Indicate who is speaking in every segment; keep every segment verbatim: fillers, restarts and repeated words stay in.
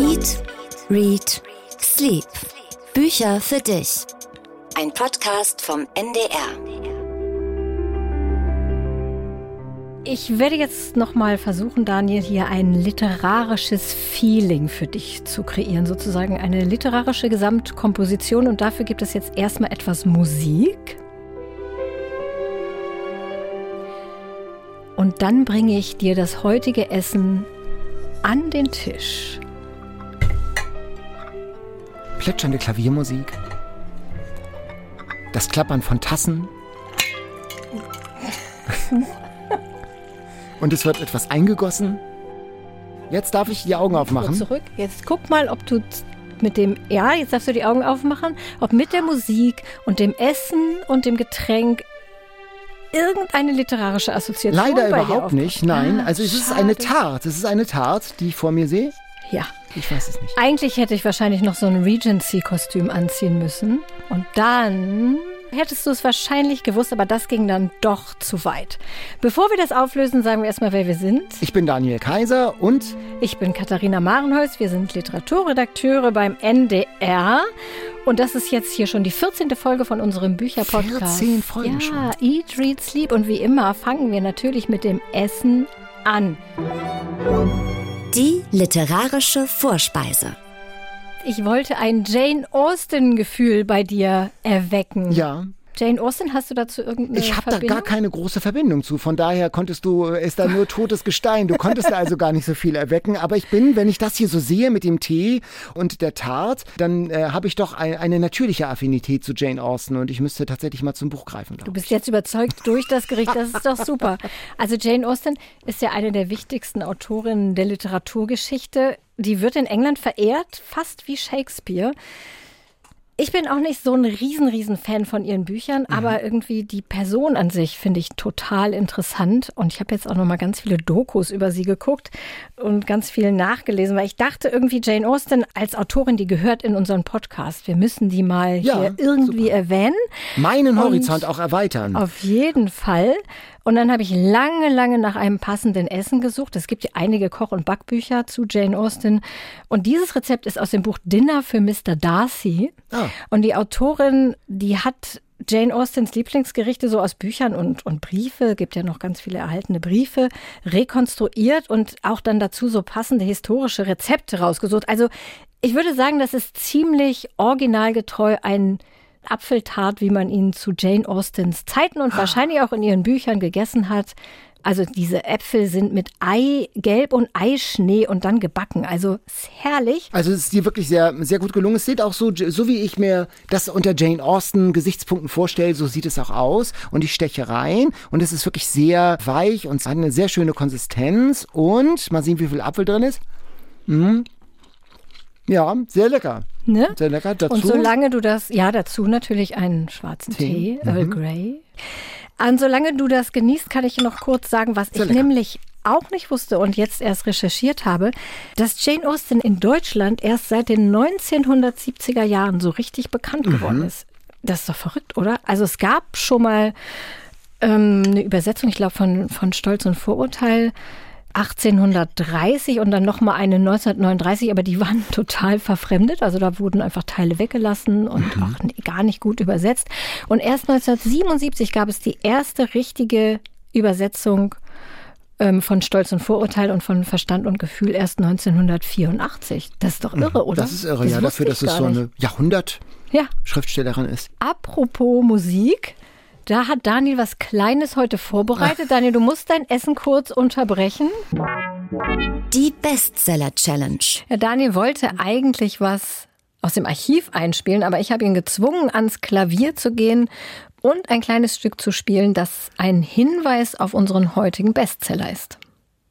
Speaker 1: Eat, Read, Sleep. Bücher für dich. Ein Podcast vom N D R.
Speaker 2: Ich werde jetzt nochmal versuchen, Daniel, hier ein literarisches Feeling für dich zu kreieren. Sozusagen eine literarische Gesamtkomposition. Und dafür gibt es jetzt erstmal etwas Musik. Und dann bringe ich dir das heutige Essen an den Tisch.
Speaker 3: Plätschernde Klaviermusik. Das Klappern von Tassen. Und es wird etwas eingegossen. Jetzt darf ich die Augen aufmachen.
Speaker 2: Zurück. Jetzt guck mal, ob du mit dem, ja, jetzt darfst du die Augen aufmachen, ob mit der Musik und dem Essen und dem Getränk irgendeine literarische Assoziation
Speaker 3: Leider
Speaker 2: bei
Speaker 3: überhaupt
Speaker 2: dir
Speaker 3: nicht, nein.
Speaker 2: Ah,
Speaker 3: also es ist
Speaker 2: schade.
Speaker 3: eine Tarte. Es ist eine Tarte, die ich vor mir sehe.
Speaker 2: Ja.
Speaker 3: Ich weiß es nicht.
Speaker 2: Eigentlich hätte ich wahrscheinlich noch so ein Regency-Kostüm anziehen müssen. Und dann hättest du es wahrscheinlich gewusst, aber das ging dann doch zu weit. Bevor wir das auflösen, sagen wir erstmal, wer wir sind.
Speaker 3: Ich bin Daniel Kaiser und
Speaker 2: Ich bin Katharina Marenholz. Wir sind Literaturredakteure beim N D R. Und das ist jetzt hier schon die vierzehnte Folge von unserem Bücherpodcast.
Speaker 3: vierzehn Folgen
Speaker 2: ja,
Speaker 3: schon.
Speaker 2: Ja, Eat, Read, Sleep. Und wie immer fangen wir natürlich mit dem Essen an.
Speaker 1: Die literarische Vorspeise.
Speaker 2: Ich wollte ein Jane Austen-Gefühl bei dir erwecken.
Speaker 3: ja,
Speaker 2: Jane Austen, hast du dazu irgendeine
Speaker 3: ich habe da
Speaker 2: Verbindung?
Speaker 3: gar keine große Verbindung zu. Von daher konntest du, ist da nur totes Gestein. Du konntest da also gar nicht so viel erwecken. Aber ich bin, wenn ich das hier so sehe mit dem Tee und der Tarte, dann äh, habe ich doch ein, eine natürliche Affinität zu Jane Austen. Und ich müsste tatsächlich mal zum Buch greifen.
Speaker 2: Du bist jetzt überzeugt durch das Gericht, das ist doch super. Also Jane Austen ist ja eine der wichtigsten Autorinnen der Literaturgeschichte. Die wird in England verehrt, fast wie Shakespeare. Ich bin auch nicht so ein riesen, riesen Fan von ihren Büchern, mhm. aber irgendwie die Person an sich finde ich total interessant. Und ich habe jetzt auch noch mal ganz viele Dokus über sie geguckt und ganz viel nachgelesen, weil ich dachte irgendwie, Jane Austen als Autorin, die gehört in unseren Podcast. Wir müssen die mal
Speaker 3: Ja,
Speaker 2: hier irgendwie
Speaker 3: super.
Speaker 2: erwähnen.
Speaker 3: Meinen Horizont auch erweitern.
Speaker 2: Auf jeden Fall. Und dann habe ich lange, lange nach einem passenden Essen gesucht. Es gibt ja einige Koch- und Backbücher zu Jane Austen. Und dieses Rezept ist aus dem Buch Dinner für Mister Darcy.
Speaker 3: Ah.
Speaker 2: Und die Autorin, die hat Jane Austens Lieblingsgerichte so aus Büchern und, und Briefe, gibt ja noch ganz viele erhaltene Briefe, rekonstruiert und auch dann dazu so passende historische Rezepte rausgesucht. Also ich würde sagen, das ist ziemlich originalgetreu ein Apfeltart, wie man ihn zu Jane Austens Zeiten und wahrscheinlich auch in ihren Büchern gegessen hat. Also diese Äpfel sind mit Eigelb und Eischnee und dann gebacken. Also ist herrlich.
Speaker 3: Also es ist dir wirklich sehr, sehr gut gelungen. Es sieht auch so, so wie ich mir das unter Jane Austen Gesichtspunkten vorstelle, so sieht es auch aus. Und ich steche rein und es ist wirklich sehr weich und hat eine sehr schöne Konsistenz. Und mal sehen, wie viel Apfel drin ist. Mm. Ja, sehr lecker.
Speaker 2: Ne?
Speaker 3: Sehr lecker. Dazu
Speaker 2: Und solange du das, ja, dazu natürlich einen schwarzen Tee,
Speaker 3: Tee.
Speaker 2: Earl
Speaker 3: Mhm.
Speaker 2: Grey. Und solange du das genießt, kann ich noch kurz sagen, was
Speaker 3: Sehr
Speaker 2: ich
Speaker 3: lecker.
Speaker 2: nämlich auch nicht wusste und jetzt erst recherchiert habe, dass Jane Austen in Deutschland erst seit den neunzehnhundertsiebziger Jahren so richtig bekannt
Speaker 3: Mhm.
Speaker 2: geworden ist. Das ist doch verrückt, oder? Also es gab schon mal ähm, eine Übersetzung, ich glaube, von, von Stolz und Vorurteil achtzehnhundertdreißig und dann nochmal eine neunzehnhundertneununddreißig, aber die waren total verfremdet. Also da wurden einfach Teile weggelassen und
Speaker 3: Mhm.
Speaker 2: auch n- gar nicht gut übersetzt. Und erst neunzehnhundertsiebenundsiebzig gab es die erste richtige Übersetzung ähm, von Stolz und Vorurteil und von Verstand und Gefühl erst neunzehnhundertvierundachtzig. Das ist doch irre, oder?
Speaker 3: Das ist irre,
Speaker 2: Das
Speaker 3: ja,
Speaker 2: wusste
Speaker 3: dafür, dass
Speaker 2: ich
Speaker 3: es
Speaker 2: gar
Speaker 3: so
Speaker 2: nicht.
Speaker 3: eine Jahrhundert-Schriftstellerin
Speaker 2: Ja,
Speaker 3: ist.
Speaker 2: apropos Musik. Da hat Daniel was Kleines heute vorbereitet. Daniel, du musst dein Essen kurz unterbrechen.
Speaker 1: Die Bestseller-Challenge.
Speaker 2: Ja, Daniel wollte eigentlich was aus dem Archiv einspielen, aber ich habe ihn gezwungen, ans Klavier zu gehen und ein kleines Stück zu spielen, das ein Hinweis auf unseren heutigen Bestseller ist.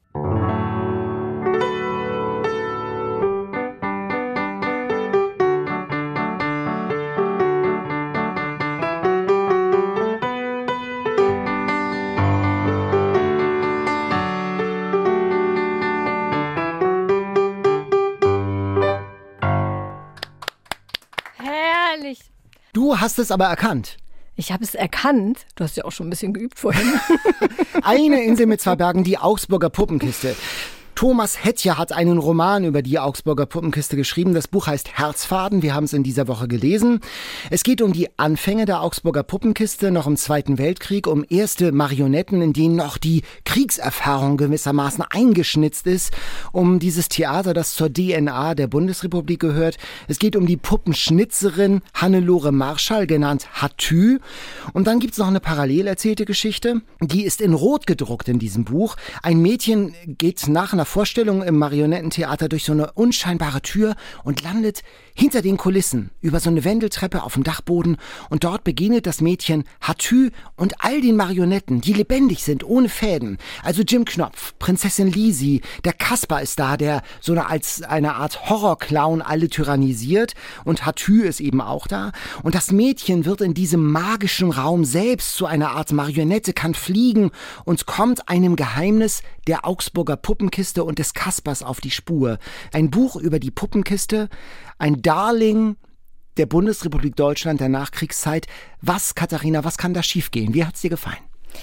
Speaker 2: Herrlich.
Speaker 3: Du hast es aber erkannt.
Speaker 2: Ich habe es erkannt. Du hast ja auch schon ein bisschen geübt vorhin.
Speaker 3: Eine Insel mit zwei Bergen, die Augsburger Puppenkiste. Thomas Hettcher hat einen Roman über die Augsburger Puppenkiste geschrieben. Das Buch heißt Herzfaden. Wir haben es in dieser Woche gelesen. Es geht um die Anfänge der Augsburger Puppenkiste, noch im Zweiten Weltkrieg, um erste Marionetten, in denen noch die Kriegserfahrung gewissermaßen eingeschnitzt ist, um dieses Theater, das zur D N A der Bundesrepublik gehört. Es geht um die Puppenschnitzerin Hannelore Marschall, genannt Hattü. Und dann gibt's noch eine parallel erzählte Geschichte. Die ist in Rot gedruckt in diesem Buch. Ein Mädchen geht nach einer Vorstellung im Marionettentheater durch so eine unscheinbare Tür und landet hinter den Kulissen über so eine Wendeltreppe auf dem Dachboden. Und dort begegnet das Mädchen Hattü und all den Marionetten, die lebendig sind, ohne Fäden. Also Jim Knopf, Prinzessin Lisi, der Kaspar ist da, der so eine, als eine Art Horrorclown alle tyrannisiert. Und Hattü ist eben auch da. Und das Mädchen wird in diesem magischen Raum selbst zu einer Art Marionette, kann fliegen und kommt einem Geheimnis der Augsburger Puppenkiste und des Kaspers auf die Spur. Ein Buch über die Puppenkiste, ein Darling der Bundesrepublik Deutschland der Nachkriegszeit. Was, Katharina, was kann da schiefgehen? Wie hat's dir gefallen?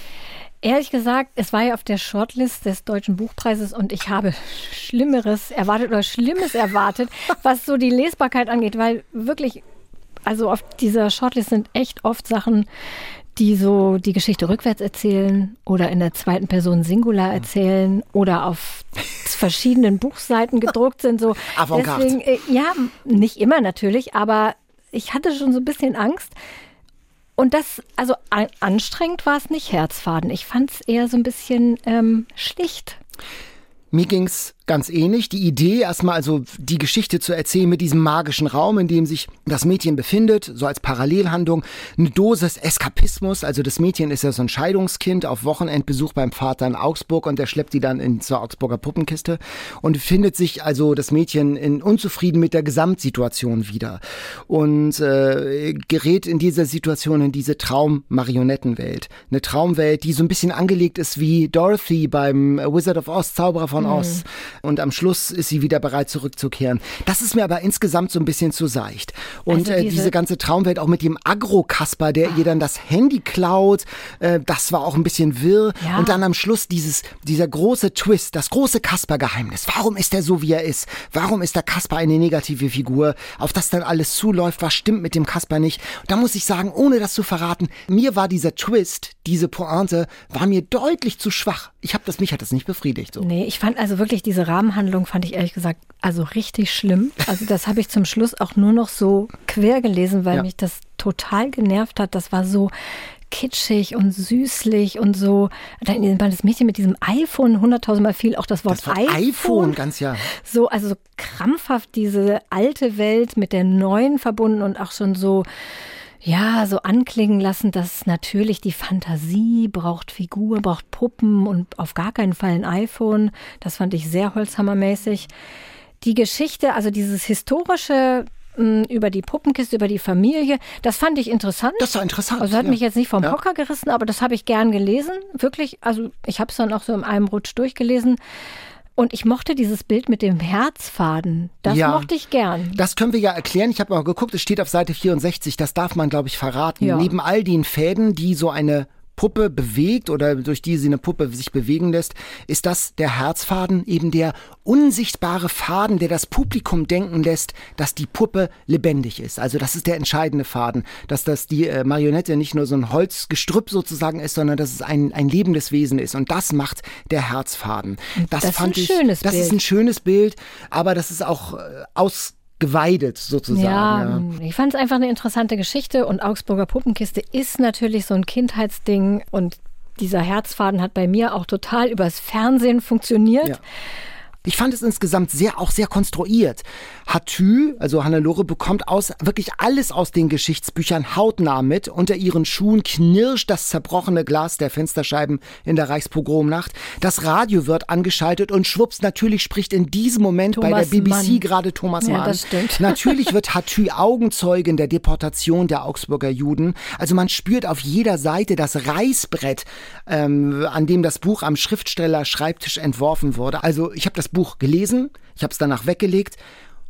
Speaker 2: Ehrlich gesagt, es war ja auf der Shortlist des Deutschen Buchpreises und ich habe Schlimmeres erwartet oder Schlimmes erwartet, was so die Lesbarkeit angeht, weil wirklich, also auf dieser Shortlist sind echt oft Sachen, die so die Geschichte rückwärts erzählen oder in der zweiten Person Singular erzählen oder auf verschiedenen Buchseiten gedruckt sind. So.
Speaker 3: Avantgarde.
Speaker 2: Deswegen, äh, ja, nicht immer natürlich, aber ich hatte schon so ein bisschen Angst. Und das, also an, anstrengend war es nicht, Herzfaden. Ich fand es eher so ein bisschen ähm, schlicht.
Speaker 3: Mir ging's ganz ähnlich. Die Idee, erstmal also die Geschichte zu erzählen mit diesem magischen Raum, in dem sich das Mädchen befindet, so als Parallelhandlung, eine Dosis Eskapismus. Also das Mädchen ist ja so ein Scheidungskind auf Wochenendbesuch beim Vater in Augsburg und der schleppt die dann in zur Augsburger Puppenkiste und findet sich also das Mädchen in unzufrieden mit der Gesamtsituation wieder und äh, gerät in dieser Situation in diese Traum-Marionettenwelt. Eine Traumwelt, die so ein bisschen angelegt ist wie Dorothy beim Wizard of Oz, Zauberer von Oz. Mhm. Und am Schluss ist sie wieder bereit zurückzukehren. Das ist mir aber insgesamt so ein bisschen zu seicht. Und also diese, äh, diese ganze Traumwelt auch mit dem Agro-Kasper, der ihr dann das Handy klaut, äh, das war auch ein bisschen wirr. Ja. Und dann am Schluss dieses, dieser große Twist, das große Kasper-Geheimnis. Warum ist er so, wie er ist? Warum ist der Kasper eine negative Figur? Auf das dann alles zuläuft, was stimmt mit dem Kasper nicht? Und da muss ich sagen, ohne das zu verraten, mir war dieser Twist, diese Pointe, war mir deutlich zu schwach. Ich habe das, mich hat das nicht befriedigt. So.
Speaker 2: Nee, ich fand also wirklich diese Rahmenhandlung, fand ich ehrlich gesagt, also richtig schlimm. Also das habe ich zum Schluss auch nur noch so quer gelesen, weil ja. mich das total genervt hat. Das war so kitschig und süßlich und so. Dann war das Mädchen mit diesem iPhone hunderttausendmal viel, auch das Wort,
Speaker 3: das Wort
Speaker 2: iPhone.
Speaker 3: iPhone, ganz ja.
Speaker 2: So, also so krampfhaft diese alte Welt mit der neuen verbunden und auch schon so, ja, so anklingen lassen, dass natürlich die Fantasie braucht Figur, braucht Puppen und auf gar keinen Fall ein iPhone. Das fand ich sehr holzhammermäßig. Die Geschichte, also dieses historische mh, über die Puppenkiste, über die Familie, das fand ich interessant.
Speaker 3: Das war interessant.
Speaker 2: Also hat
Speaker 3: ja.
Speaker 2: mich jetzt nicht vom
Speaker 3: ja.
Speaker 2: Hocker gerissen, aber das habe ich gern gelesen. Wirklich, also ich habe es dann auch so in einem Rutsch durchgelesen. Und ich mochte dieses Bild mit dem Herzfaden. Das ja, mochte ich gern.
Speaker 3: Das können wir ja erklären. Ich habe mal geguckt, es steht auf Seite vierundsechzig. Das darf man, glaube ich, verraten. Ja. Neben all den Fäden, die so eine Puppe bewegt oder durch die sie eine Puppe sich bewegen lässt, ist das der Herzfaden, eben der unsichtbare Faden, der das Publikum denken lässt, dass die Puppe lebendig ist. Also das ist der entscheidende Faden, dass das die äh, Marionette nicht nur so ein Holzgestrüpp sozusagen ist, sondern dass es ein, ein lebendes Wesen ist. Und das macht der Herzfaden. Das,
Speaker 2: das
Speaker 3: fand
Speaker 2: ist ein
Speaker 3: ich,
Speaker 2: schönes
Speaker 3: das
Speaker 2: Bild.
Speaker 3: ist ein schönes Bild, aber das ist auch äh, aus geweidet sozusagen.
Speaker 2: Ja,
Speaker 3: ja.
Speaker 2: ich fand es einfach eine interessante Geschichte und Augsburger Puppenkiste ist natürlich so ein Kindheitsding und dieser Herzfaden hat bei mir auch total übers Fernsehen funktioniert.
Speaker 3: Ja. Ich fand es insgesamt sehr, auch sehr konstruiert. Hattü, also Hannelore, bekommt aus, wirklich alles aus den Geschichtsbüchern hautnah mit. Unter ihren Schuhen knirscht das zerbrochene Glas der Fensterscheiben in der Reichspogromnacht. Das Radio wird angeschaltet und schwupps, natürlich spricht in diesem Moment Thomas bei der B B C Mann. gerade Thomas
Speaker 2: ja,
Speaker 3: Mann.
Speaker 2: Das stimmt.
Speaker 3: Natürlich wird Hattü Augenzeugin der Deportation der Augsburger Juden. Also man spürt auf jeder Seite das Reißbrett, ähm, an dem das Buch am Schriftsteller Schreibtisch entworfen wurde. Also ich habe das Buch gelesen, ich habe es danach weggelegt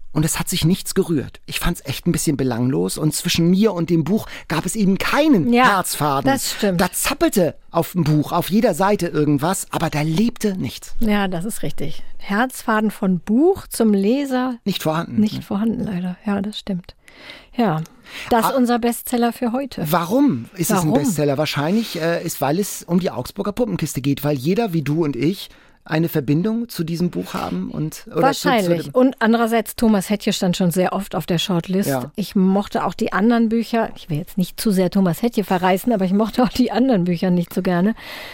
Speaker 3: und es hat sich nichts gerührt. Ich fand es echt ein bisschen belanglos und zwischen mir und dem Buch gab es eben keinen
Speaker 2: ja,
Speaker 3: Herzfaden.
Speaker 2: Das stimmt.
Speaker 3: Da zappelte auf dem Buch auf jeder Seite irgendwas, aber da lebte nichts.
Speaker 2: Ja, das ist richtig. Herzfaden von Buch zum Leser.
Speaker 3: Nicht vorhanden.
Speaker 2: Nicht vorhanden, leider. Ja, das stimmt. Ja, das ist unser Bestseller für heute.
Speaker 3: Warum ist
Speaker 2: Warum?
Speaker 3: es ein Bestseller? Wahrscheinlich äh, ist, weil es um die Augsburger Puppenkiste geht, weil jeder wie du und ich eine Verbindung zu diesem Buch haben und oder
Speaker 2: wahrscheinlich.
Speaker 3: Zu, zu
Speaker 2: und andererseits, Thomas Hettche stand schon sehr oft auf der Shortlist.
Speaker 3: Ja.
Speaker 2: Ich mochte auch die anderen Bücher. Ich will jetzt nicht zu sehr Thomas Hettche verreißen, aber ich mochte auch die anderen Bücher nicht so gerne.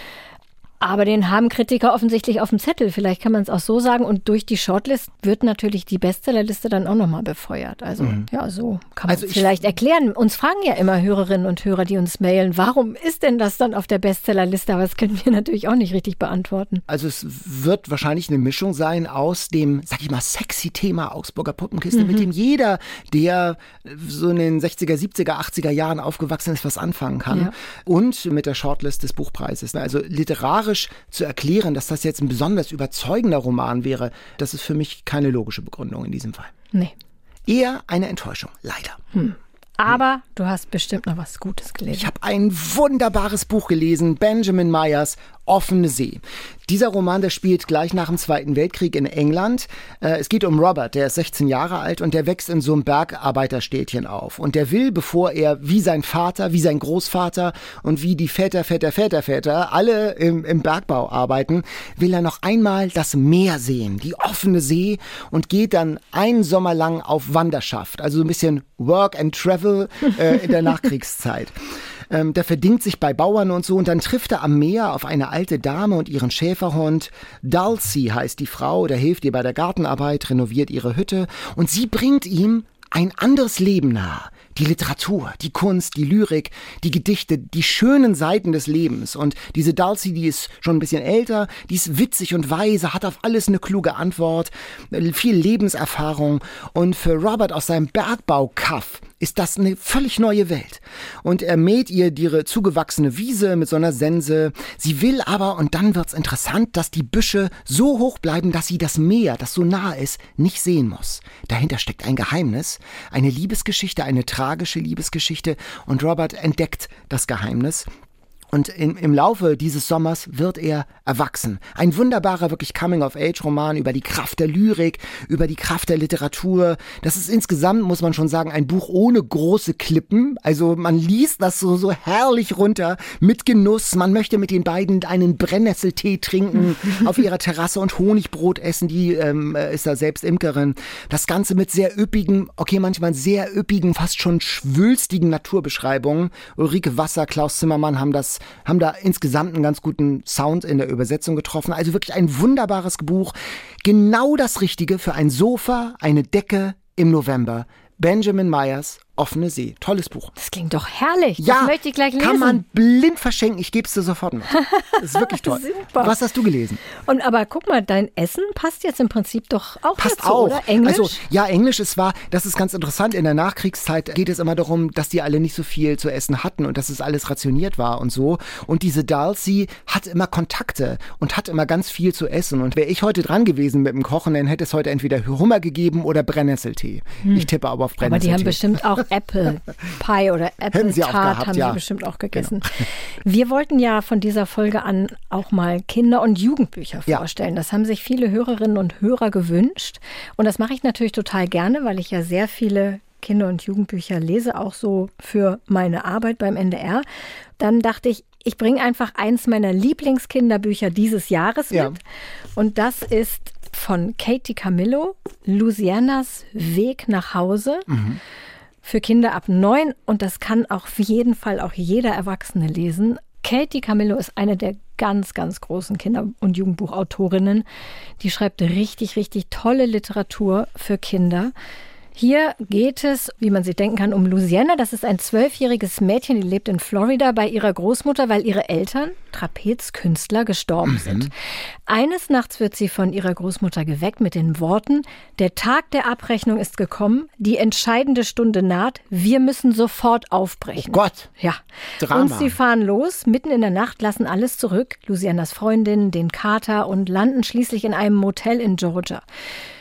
Speaker 2: Aber den haben Kritiker offensichtlich auf dem Zettel. Vielleicht kann man es auch so sagen. Und durch die Shortlist wird natürlich die Bestsellerliste dann auch nochmal befeuert. Also mhm. ja, so kann man
Speaker 3: also
Speaker 2: es vielleicht erklären. Uns fragen ja immer Hörerinnen und Hörer, die uns mailen, warum ist denn das dann auf der Bestsellerliste? Aber das können wir natürlich auch nicht richtig beantworten.
Speaker 3: Also es wird wahrscheinlich eine Mischung sein aus dem, sag ich mal, sexy Thema Augsburger Puppenkiste, mhm. mit dem jeder, der so in den sechziger, siebziger, achtziger Jahren aufgewachsen ist, was anfangen kann. Ja. Und mit der Shortlist des Buchpreises. Also literarisch zu erklären, dass das jetzt ein besonders überzeugender Roman wäre, das ist für mich keine logische Begründung in diesem Fall.
Speaker 2: Nee.
Speaker 3: Eher eine Enttäuschung, leider.
Speaker 2: Hm. Aber du hast bestimmt noch was Gutes gelesen.
Speaker 3: Ich habe ein wunderbares Buch gelesen, Benjamin Meyers Offene See. Dieser Roman, der spielt gleich nach dem Zweiten Weltkrieg in England. Es geht um Robert, der ist sechzehn Jahre alt und der wächst in so einem Bergarbeiterstädtchen auf. Und der will, bevor er wie sein Vater, wie sein Großvater und wie die Väter, Väter, Väter, Väter alle im, im Bergbau arbeiten, will er noch einmal das Meer sehen, die offene See, und geht dann einen Sommer lang auf Wanderschaft. Also so ein bisschen Work and Travel äh, in der Nachkriegszeit. Ähm, der verdingt sich bei Bauern und so und dann trifft er am Meer auf eine alte Dame und ihren Schäferhund. Dulcie heißt die Frau, der hilft ihr bei der Gartenarbeit, renoviert ihre Hütte und sie bringt ihm ein anderes Leben nahe. Die Literatur, die Kunst, die Lyrik, die Gedichte, die schönen Seiten des Lebens. Und diese Dulcie, die ist schon ein bisschen älter, die ist witzig und weise, hat auf alles eine kluge Antwort, viel Lebenserfahrung. Und für Robert aus seinem Bergbaukaff ist das eine völlig neue Welt. Und er mäht ihr ihre zugewachsene Wiese mit so einer Sense. Sie will aber, und dann wird's interessant, dass die Büsche so hoch bleiben, dass sie das Meer, das so nah ist, nicht sehen muss. Dahinter steckt ein Geheimnis, eine Liebesgeschichte, eine tragische Liebesgeschichte, und Robert entdeckt das Geheimnis. Und in, im Laufe dieses Sommers wird er erwachsen. Ein wunderbarer, wirklich Coming-of-Age-Roman über die Kraft der Lyrik, über die Kraft der Literatur. Das ist insgesamt, muss man schon sagen, ein Buch ohne große Klippen. Also man liest das so, so herrlich runter, mit Genuss. Man möchte mit den beiden einen Brennnesseltee trinken, auf ihrer Terrasse und Honigbrot essen. Die ähm, ist da selbst Imkerin. Das Ganze mit sehr üppigen, okay, manchmal sehr üppigen, fast schon schwülstigen Naturbeschreibungen. Ulrike Wasser, Klaus Zimmermann haben das haben da insgesamt einen ganz guten Sound in der Übersetzung getroffen. Also wirklich ein wunderbares Buch. Genau das Richtige für ein Sofa, eine Decke im November. Benjamin Meyers Offene See. Tolles Buch.
Speaker 2: Das klingt doch herrlich.
Speaker 3: Ja,
Speaker 2: das möchte ich gleich lesen.
Speaker 3: Kann man blind verschenken. Ich gebe es dir sofort mit. Das ist wirklich toll.
Speaker 2: Super.
Speaker 3: Was hast du gelesen?
Speaker 2: Und aber guck mal, dein Essen passt jetzt im Prinzip doch auch
Speaker 3: passt
Speaker 2: dazu,
Speaker 3: auch.
Speaker 2: Oder? Englisch?
Speaker 3: Also ja, Englisch ist wahr. Das ist ganz interessant. In der Nachkriegszeit geht es immer darum, dass die alle nicht so viel zu essen hatten und dass es alles rationiert war und so. Und diese Dulcie hat immer Kontakte und hat immer ganz viel zu essen. Und wäre ich heute dran gewesen mit dem Kochen, dann hätte es heute entweder Hummer gegeben oder Brennnesseltee. Hm. Ich tippe aber auf Brennnesseltee.
Speaker 2: Aber die haben bestimmt auch Apple Pie oder Apple Tart haben
Speaker 3: ja.
Speaker 2: sie bestimmt auch gegessen. Genau. Wir wollten ja von dieser Folge an auch mal Kinder- und Jugendbücher
Speaker 3: ja.
Speaker 2: vorstellen. Das haben sich viele Hörerinnen und Hörer gewünscht. Und das mache ich natürlich total gerne, weil ich ja sehr viele Kinder- und Jugendbücher lese, auch so für meine Arbeit beim N D R. Dann dachte ich, ich bringe einfach eins meiner Lieblingskinderbücher dieses Jahres mit. Ja. Und das ist von Katie Camillo, Louisianas Weg nach Hause. Mhm. Für Kinder ab neun, und das kann auch auf jeden Fall auch jeder Erwachsene lesen. Katie Camillo ist eine der ganz, ganz großen Kinder- und Jugendbuchautorinnen. Die schreibt richtig, richtig tolle Literatur für Kinder. Hier geht es, wie man sich denken kann, um Louisiana. Das ist ein zwölfjähriges Mädchen, die lebt in Florida bei ihrer Großmutter, weil ihre Eltern, Trapezkünstler, gestorben mhm. sind. Eines Nachts wird sie von ihrer Großmutter geweckt mit den Worten: Der Tag der Abrechnung ist gekommen, die entscheidende Stunde naht, wir müssen sofort aufbrechen.
Speaker 3: Oh Gott!
Speaker 2: Ja.
Speaker 3: Drama.
Speaker 2: Und sie fahren los, mitten in der Nacht, lassen alles zurück, Louisianas Freundin, den Kater, und landen schließlich in einem Motel in Georgia.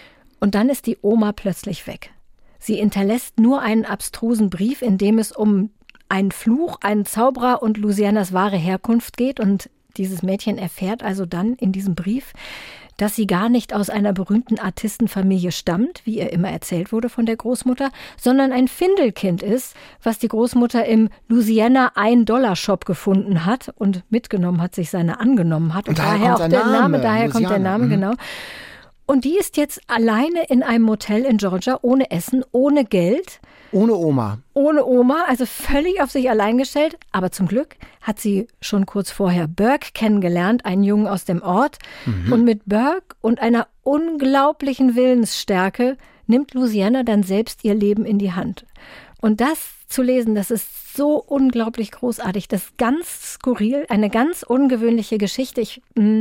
Speaker 2: Und dann ist die Oma plötzlich weg. Sie hinterlässt nur einen abstrusen Brief, in dem es um einen Fluch, einen Zauberer und Louisianas wahre Herkunft geht. Und dieses Mädchen erfährt also dann in diesem Brief, dass sie gar nicht aus einer berühmten Artistenfamilie stammt, wie ihr immer erzählt wurde von der Großmutter, sondern ein Findelkind ist, was die Großmutter im Louisiana ein-Dollar-Shop gefunden hat und mitgenommen hat, sich seiner angenommen hat. Und, und daher, daher auch der Name, Name daher Louisiana. kommt der Name, mhm. genau. Und die ist jetzt alleine in einem Motel in Georgia, ohne Essen, ohne Geld.
Speaker 3: Ohne Oma.
Speaker 2: Ohne Oma, also völlig auf sich allein gestellt. Aber zum Glück hat sie schon kurz vorher Burke kennengelernt, einen Jungen aus dem Ort. Mhm. Und mit Burke und einer unglaublichen Willensstärke nimmt Louisiana dann selbst ihr Leben in die Hand. Und das zu lesen, das ist so unglaublich großartig. Das ist ganz skurril, eine ganz ungewöhnliche Geschichte. Ich,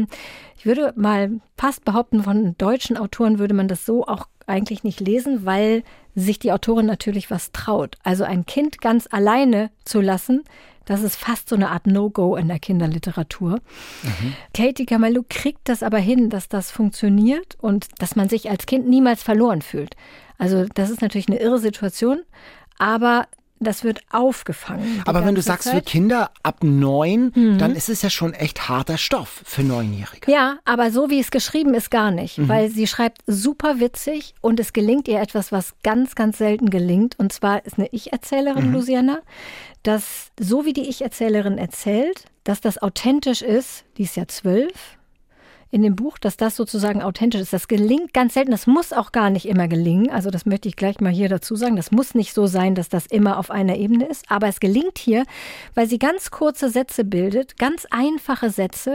Speaker 2: ich würde mal fast behaupten, von deutschen Autoren würde man das so auch eigentlich nicht lesen, weil sich die Autorin natürlich was traut. Also ein Kind ganz alleine zu lassen, das ist fast so eine Art No-Go in der Kinderliteratur. Mhm. Katie Camello kriegt das aber hin, dass das funktioniert und dass man sich als Kind niemals verloren fühlt. Also das ist natürlich eine irre Situation, aber das wird aufgefangen.
Speaker 3: Aber wenn du sagst, Zeit. für Kinder ab neun, mhm. dann ist es ja schon echt harter Stoff für Neunjährige.
Speaker 2: Ja, aber so wie es geschrieben ist, gar nicht. Mhm. Weil sie schreibt super witzig und es gelingt ihr etwas, was ganz, ganz selten gelingt. Und zwar ist eine Ich-Erzählerin, mhm. Louisiana, dass so wie die Ich-Erzählerin erzählt, dass das authentisch ist, die ist ja zwölf, in dem Buch, dass das sozusagen authentisch ist. Das gelingt ganz selten. Das muss auch gar nicht immer gelingen. Also das möchte ich gleich mal hier dazu sagen. Das muss nicht so sein, dass das immer auf einer Ebene ist. Aber es gelingt hier, weil sie ganz kurze Sätze bildet, ganz einfache Sätze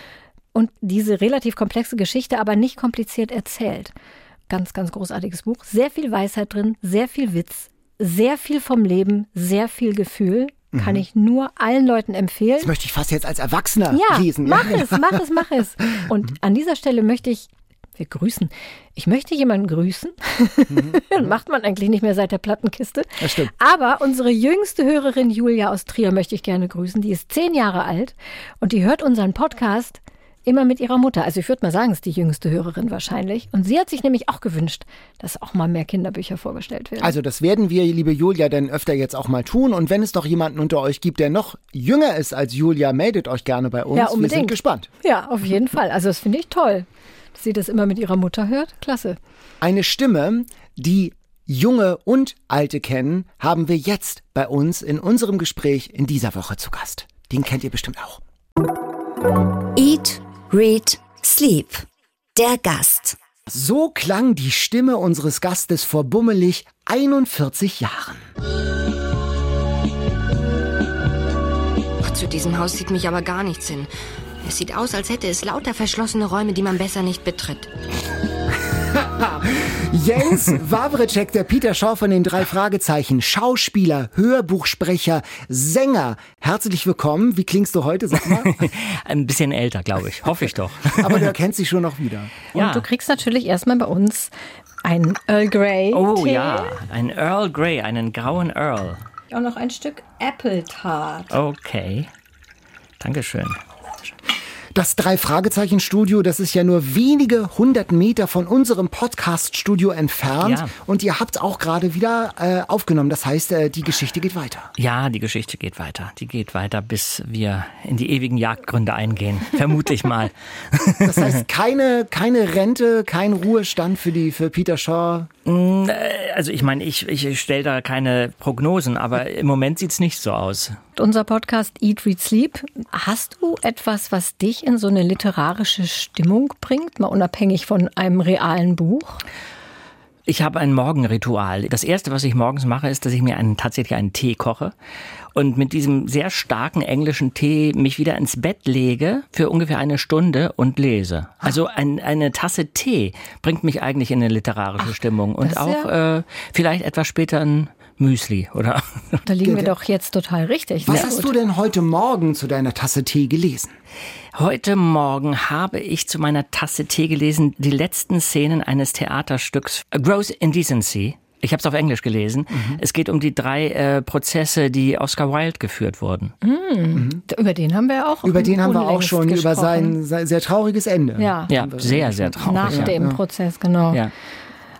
Speaker 2: und diese relativ komplexe Geschichte aber nicht kompliziert erzählt. Ganz, ganz großartiges Buch. Sehr viel Weisheit drin, sehr viel Witz, sehr viel vom Leben, sehr viel Gefühl. Kann ich nur allen Leuten empfehlen.
Speaker 3: Das möchte ich fast jetzt als Erwachsener
Speaker 2: ja,
Speaker 3: lesen.
Speaker 2: Mach ja, mach es, mach es, mach es. Und an dieser Stelle möchte ich, wir grüßen, ich möchte jemanden grüßen. Mhm. Macht man eigentlich nicht mehr seit der Plattenkiste.
Speaker 3: Das stimmt.
Speaker 2: Aber unsere jüngste Hörerin Julia aus Trier möchte ich gerne grüßen. Die ist zehn Jahre alt und die hört unseren Podcast immer mit ihrer Mutter. Also ich würde mal sagen, ist die jüngste Hörerin wahrscheinlich. Und sie hat sich nämlich auch gewünscht, dass auch mal mehr Kinderbücher vorgestellt werden.
Speaker 3: Also das werden wir, liebe Julia, dann öfter jetzt auch mal tun. Und wenn es doch jemanden unter euch gibt, der noch jünger ist als Julia, meldet euch gerne bei uns.
Speaker 2: Ja, unbedingt.
Speaker 3: Wir sind gespannt.
Speaker 2: Ja, auf jeden Fall. Also das finde ich toll, dass sie das immer mit ihrer Mutter hört. Klasse.
Speaker 3: Eine Stimme, die Junge und Alte kennen, haben wir jetzt bei uns in unserem Gespräch in dieser Woche zu Gast. Den kennt ihr bestimmt auch.
Speaker 1: Eat, Read, Sleep. Der Gast.
Speaker 3: So klang die Stimme unseres Gastes vor bummelig einundvierzig Jahren.
Speaker 4: Zu diesem Haus sieht mich aber gar nichts hin. Es sieht aus, als hätte es lauter verschlossene Räume, die man besser nicht betritt.
Speaker 3: Jens Wawrczyk, der Peter Shaw von den drei Fragezeichen, Schauspieler, Hörbuchsprecher, Sänger. Herzlich willkommen. Wie klingst du heute, sag mal?
Speaker 5: Ein bisschen älter, glaube ich. Hoffe ich doch.
Speaker 3: Aber du erkennst dich schon noch wieder.
Speaker 2: Und ja. Du kriegst natürlich erstmal bei uns einen Earl Grey.
Speaker 5: Oh
Speaker 2: Tee.
Speaker 5: Ja, ein Earl Grey, einen grauen Earl.
Speaker 2: Auch noch ein Stück Apple Tart.
Speaker 5: Okay. Dankeschön.
Speaker 3: Das Drei-Fragezeichen-Studio, das ist ja nur wenige hundert Meter von unserem Podcast-Studio entfernt. Ja. Und ihr habt auch gerade wieder äh, aufgenommen. Das heißt, äh, die Geschichte geht weiter.
Speaker 5: Ja, die Geschichte geht weiter. Die geht weiter, bis wir in die ewigen Jagdgründe eingehen. Vermutlich mal.
Speaker 3: Das heißt, keine, keine Rente, kein Ruhestand für, die, für Peter Shaw?
Speaker 5: Also ich meine, ich, ich stelle da keine Prognosen, aber im Moment sieht es nicht so aus.
Speaker 2: Unser Podcast Eat, Read, Sleep. Hast du etwas, was dich in so eine literarische Stimmung bringt, mal unabhängig von einem realen Buch?
Speaker 5: Ich habe ein Morgenritual. Das Erste, was ich morgens mache, ist, dass ich mir einen, tatsächlich einen Tee koche und mit diesem sehr starken englischen Tee mich wieder ins Bett lege für ungefähr eine Stunde und lese. Also ein, eine Tasse Tee bringt mich eigentlich in eine literarische Ach, Stimmung und auch ja äh, vielleicht etwas später ein Müsli, oder?
Speaker 2: Da liegen wir doch jetzt total richtig.
Speaker 3: Was hast du denn heute Morgen zu deiner Tasse Tee gelesen?
Speaker 5: Heute Morgen habe ich zu meiner Tasse Tee gelesen die letzten Szenen eines Theaterstücks A Gross Indecency. Ich habe es auf Englisch gelesen. Mhm. Es geht um die drei äh, Prozesse, die Oscar Wilde geführt wurden.
Speaker 2: Mhm. Mhm. Über den haben wir auch
Speaker 3: Über den haben wir auch schon, gesprochen. Über sein, sein sehr trauriges Ende.
Speaker 2: Ja,
Speaker 5: ja sehr, sehr traurig.
Speaker 2: Nach
Speaker 5: ja.
Speaker 2: dem
Speaker 3: ja.
Speaker 2: Prozess, genau.
Speaker 5: Ja.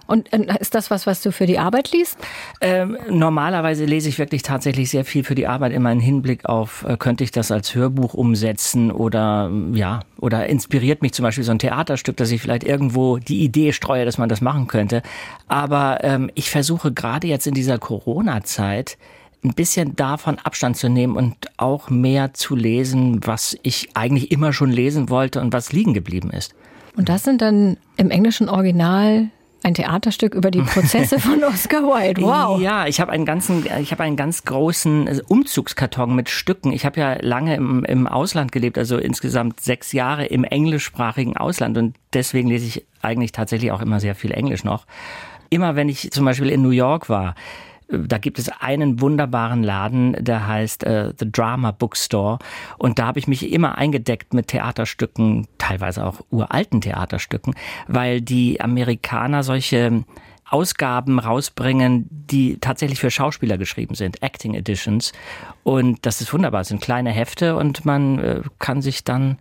Speaker 2: Und äh, ist das was, was du für die Arbeit liest?
Speaker 5: Ähm, normalerweise lese ich wirklich tatsächlich sehr viel für die Arbeit, immer im Hinblick auf, äh, könnte ich das als Hörbuch umsetzen oder ja, oder inspiriert mich zum Beispiel so ein Theaterstück, dass ich vielleicht irgendwo die Idee streue, dass man das machen könnte. Aber ähm, ich versuche gerade jetzt in dieser Corona-Zeit ein bisschen davon Abstand zu nehmen und auch mehr zu lesen, was ich eigentlich immer schon lesen wollte und was liegen geblieben ist.
Speaker 2: Und das sind dann im englischen Original ein Theaterstück über die Prozesse von Oscar Wilde. Wow.
Speaker 5: Ja, ich habe einen ganzen, ich habe einen ganz großen Umzugskarton mit Stücken. Ich habe ja lange im, im Ausland gelebt, also insgesamt sechs Jahre im englischsprachigen Ausland und deswegen lese ich eigentlich tatsächlich auch immer sehr viel Englisch noch. Immer wenn ich zum Beispiel in New York war, da gibt es einen wunderbaren Laden, der heißt äh, The Drama Bookstore. Und da habe ich mich immer eingedeckt mit Theaterstücken, teilweise auch uralten Theaterstücken, weil die Amerikaner solche Ausgaben rausbringen, die tatsächlich für Schauspieler geschrieben sind, Acting Editions. Und das ist wunderbar, es sind kleine Hefte und man äh, kann sich dann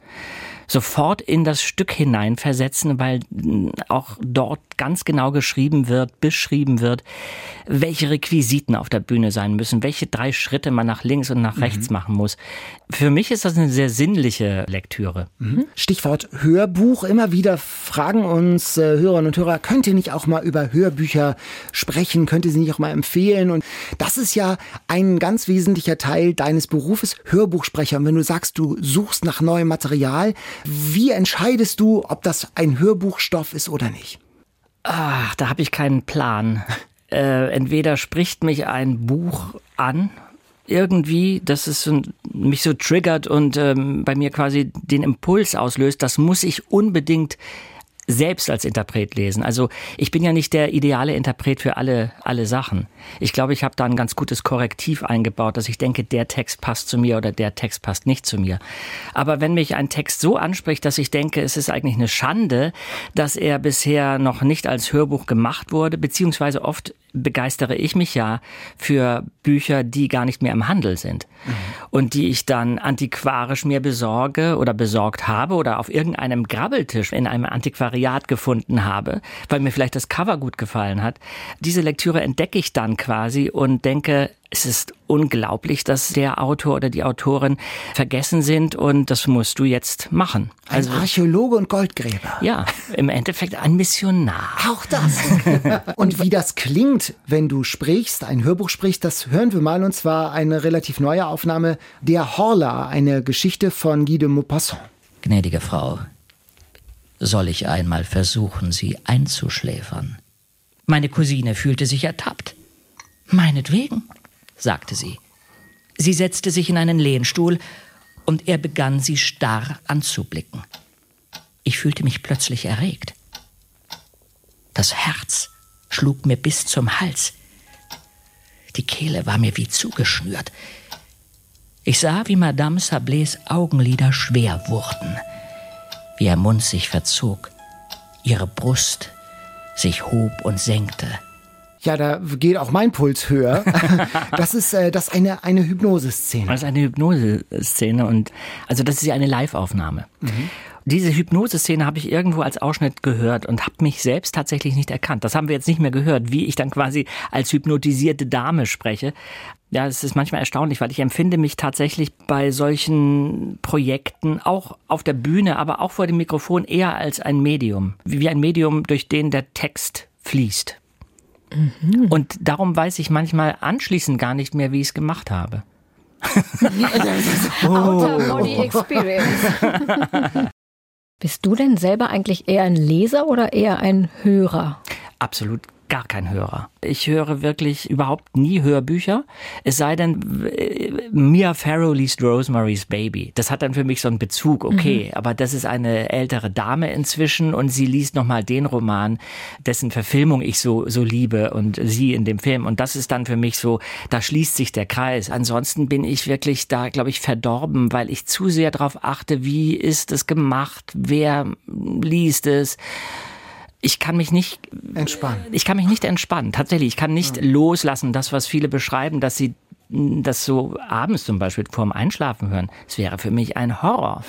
Speaker 5: sofort in das Stück hineinversetzen, weil auch dort ganz genau geschrieben wird, beschrieben wird, welche Requisiten auf der Bühne sein müssen, welche drei Schritte man nach links und nach mhm. rechts machen muss. Für mich ist das eine sehr sinnliche Lektüre.
Speaker 3: Mhm. Stichwort Hörbuch. Immer wieder fragen uns äh, Hörerinnen und Hörer, könnt ihr nicht auch mal über Hörbücher sprechen? Könnt ihr sie nicht auch mal empfehlen? Und das ist ja ein ganz wesentlicher Teil deines Berufes, Hörbuchsprecher. Und wenn du sagst, du suchst nach neuem Material, wie entscheidest du, ob das ein Hörbuchstoff ist oder nicht?
Speaker 5: Ach, da habe ich keinen Plan. Äh, entweder spricht mich ein Buch an, irgendwie, dass es mich so triggert und ähm, bei mir quasi den Impuls auslöst, das muss ich unbedingt selbst als Interpret lesen. Also ich bin ja nicht der ideale Interpret für alle alle Sachen. Ich glaube, ich habe da ein ganz gutes Korrektiv eingebaut, dass ich denke, der Text passt zu mir oder der Text passt nicht zu mir. Aber wenn mich ein Text so anspricht, dass ich denke, es ist eigentlich eine Schande, dass er bisher noch nicht als Hörbuch gemacht wurde, beziehungsweise oft begeistere ich mich ja für Bücher, die gar nicht mehr im Handel sind mhm. und die ich dann antiquarisch mir besorge oder besorgt habe oder auf irgendeinem Grabbeltisch in einem Antiquariat gefunden habe, weil mir vielleicht das Cover gut gefallen hat. Diese Lektüre entdecke ich dann quasi und denke, es ist unglaublich, dass der Autor oder die Autorin vergessen sind und das musst du jetzt machen.
Speaker 3: Also, ein Archäologe und Goldgräber.
Speaker 5: Ja, im Endeffekt ein Missionar.
Speaker 3: Auch das. Und wie das klingt, wenn du sprichst, ein Hörbuch sprichst, das hören wir mal, und zwar eine relativ neue Aufnahme, Der Horla, eine Geschichte von Guy de Maupassant.
Speaker 6: Gnädige Frau, soll ich einmal versuchen, Sie einzuschläfern? Meine Cousine fühlte sich ertappt. Meinetwegen, sagte sie. Sie setzte sich in einen Lehnstuhl und er begann, sie starr anzublicken. Ich fühlte mich plötzlich erregt. Das Herz schlug mir bis zum Hals. Die Kehle war mir wie zugeschnürt. Ich sah, wie Madame Sablés Augenlider schwer wurden, wie ihr Mund sich verzog, ihre Brust sich hob und senkte.
Speaker 3: Ja, da geht auch mein Puls höher. Das ist äh, das ist eine, eine Hypnoseszene.
Speaker 5: Das ist eine Hypnoseszene und also das ist ja eine Live-Aufnahme. Mhm. Diese Hypnoseszene habe ich irgendwo als Ausschnitt gehört und habe mich selbst tatsächlich nicht erkannt. Das haben wir jetzt nicht mehr gehört, wie ich dann quasi als hypnotisierte Dame spreche. Ja, es ist manchmal erstaunlich, weil ich empfinde mich tatsächlich bei solchen Projekten, auch auf der Bühne, aber auch vor dem Mikrofon, eher als ein Medium. Wie ein Medium, durch den der Text fließt. Mhm. Und darum weiß ich manchmal anschließend gar nicht mehr, wie ich es gemacht habe.
Speaker 2: Oh. Out-of-Body-Experience. Bist du denn selber eigentlich eher ein Leser oder eher ein Hörer?
Speaker 5: Absolut gar kein Hörer. Ich höre wirklich überhaupt nie Hörbücher, es sei denn, Mia Farrow liest Rosemary's Baby. Das hat dann für mich so einen Bezug, okay, mhm. aber das ist eine ältere Dame inzwischen und sie liest nochmal den Roman, dessen Verfilmung ich so, so liebe und sie in dem Film. Und das ist dann für mich so, da schließt sich der Kreis. Ansonsten bin ich wirklich da, glaube ich, verdorben, weil ich zu sehr darauf achte, wie ist es gemacht, wer liest es. Ich kann mich nicht
Speaker 3: entspannen.
Speaker 5: Ich kann mich nicht entspannen. Tatsächlich, ich kann nicht ja. loslassen, das, was viele beschreiben, dass sie das so abends zum Beispiel vorm Einschlafen hören, es wäre für mich ein Horror.